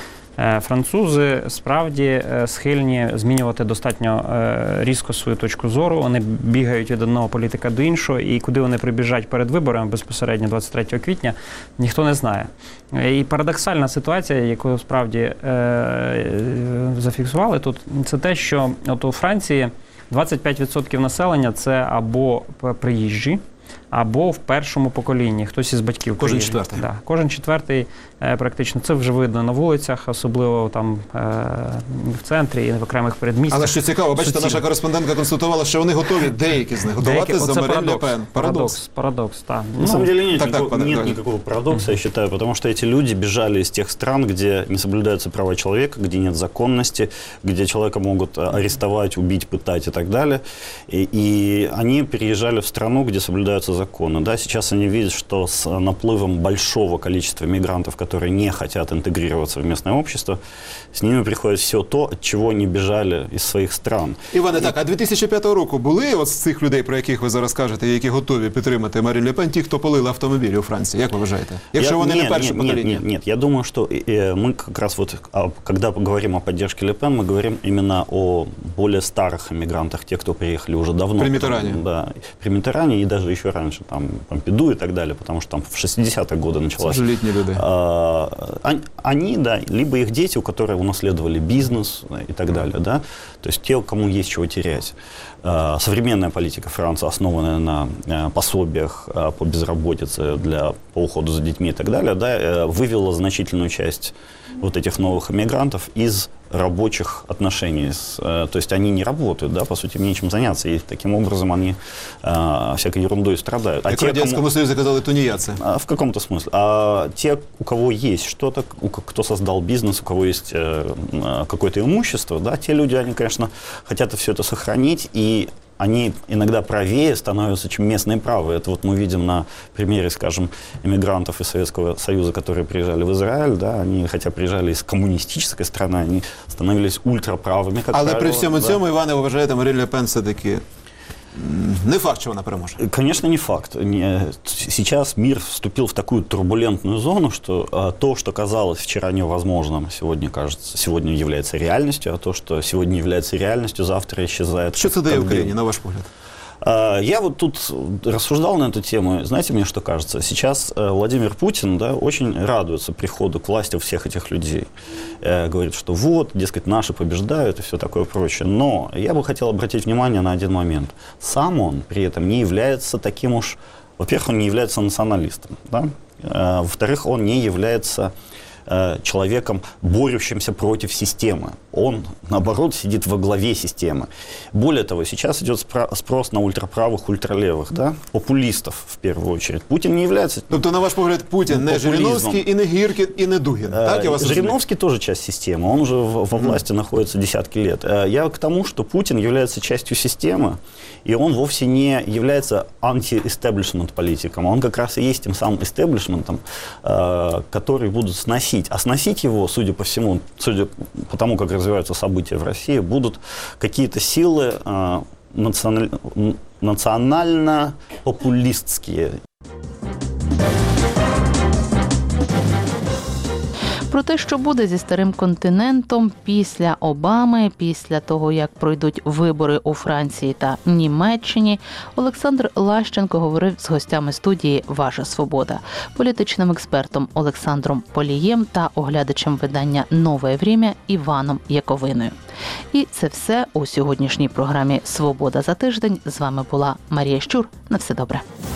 Французи справді схильні змінювати достатньо різко свою точку зору. Вони бігають від одного політика до іншого, і куди вони прибіжать перед виборами безпосередньо двадцять третього квітня, ніхто не знає. І парадоксальна ситуація, яку справді зафіксували тут, це те, що от у Франції двадцять п'ять відсотків населення – це або приїжджі, або в першому поколінні, хтось із батьків. Кожен четвертий. Да, кожен четвертий практично. Це вже видно на вулицях, особливо там в центрі і в окремих передмістях. Але що цікаво, бачите, Суцільно. наша кореспондентка констатувала, що вони готові, деякі з них, готувати за Марін Ле Пен. Парадокс, парадокс, да. На самом деле нет, так, никакого, так, нет так. никакого парадокса, я считаю, потому что эти люди бежали из тех стран, где не соблюдаются права человека, где нет законности, где человека могут арестовать, убить, пытать и так далее. И, и они переезжали в страну, где соблюдаются законы. Да? Сейчас они видят, что с наплывом большого количества мигрантов, которые не хотят интегрироваться в местное общество, с ними приходит все то, от чего они бежали из своих стран. Іване, так, а дві тисячі п'ятого року були от з цих людей, про яких ви зараз кажете, які готові підтримати Марін Ле Пен, ті, хто палили автомобілі у Франції? Як ви вважаєте? Якщо Я, вони нет, не перше нет, покоління? Нет, нет, нет, я думаю, что э, мы как раз вот, а, когда говорим о поддержке Ле Пен, мы говорим именно о более старых иммигрантах, те, кто приехали уже давно. При Миттеране. Там, да, при Миттеране и даже еще раньше, там, Помпиду и так далее, потому что там в шестидесятые годы началась. Сожалительные люди. А, они, да, либо их дети, у которых унаследовали бизнес и так далее, да, то есть те, кому есть чего терять. Современная политика Франции, основанная на пособиях по безработице, для, по уходу за детьми и так далее, да, вывела значительную часть вот этих новых иммигрантов из рабочих отношений. То есть они не работают, да, по сути, им нечем заняться, и таким образом они а, всякой ерундой страдают. А как те, в Радянском кому... Союзе казали тунеядцы. А, в каком-то смысле. А те, у кого есть что-то, у, кто создал бизнес, у кого есть э, какое-то имущество, да, те люди, они, конечно, хотят все это сохранить, и они иногда правее становятся, чем местные правые. Это вот мы видим на примере, скажем, иммигрантов из Советского Союза, которые приезжали в Израиль, да, они, хотя приезжали из коммунистической страны, они становились ультраправыми, как Але правило. при всьому да. цьому, Іване, ви вважаєте, Марін Ле Пен все-таки не факт, що вона переможе? Конечно, не факт. Не, сейчас мир вступил в такую турбулентную зону, что а, то, что казалось вчера невозможным, сегодня кажется, сегодня является реальностью, а то, что сегодня является реальностью, завтра исчезает. Що це дає Україні, на ваш погляд? Я вот тут рассуждал на эту тему. Знаете, мне что кажется? Сейчас Владимир Путин, да, очень радуется приходу к власти всех этих людей. Говорит, что вот, дескать, наши побеждают и все такое прочее. Но я бы хотел обратить внимание на один момент. Сам он при этом не является таким уж... Во-первых, он не является националистом. Да? Во-вторых, он не является человеком, борющимся против системы. он, наоборот, сидит во главе системы. Более того, сейчас идет спрос на ультраправых, ультралевых, да, популистов, в первую очередь. Путин не является... Тобто, на ваш погляд, Путін не Жириновський, і не Гіркін, і не Дугін, так, я вас розумію? Жириновский тоже часть системы, он уже во власти находится десятки лет. Я к тому, что Путин является частью системы, и он вовсе не является анти-эстеблишмент политиком, он как раз и есть тем самым эстеблишментом, который будут сносить. А сносить его, судя по всему, судя по тому, как развиваются события в России, будут какие-то силы националь... национально-популистские. Про те, що буде зі старим континентом після Обами, після того, як пройдуть вибори у Франції та Німеччині, Олександр Лащенко говорив з гостями студії «Ваша свобода», політичним експертом Олександром Полієм та оглядачем видання «Нове Время» Іваном Яковиною. І це все у сьогоднішній програмі «Свобода за тиждень». З вами була Марія Щур. На все добре.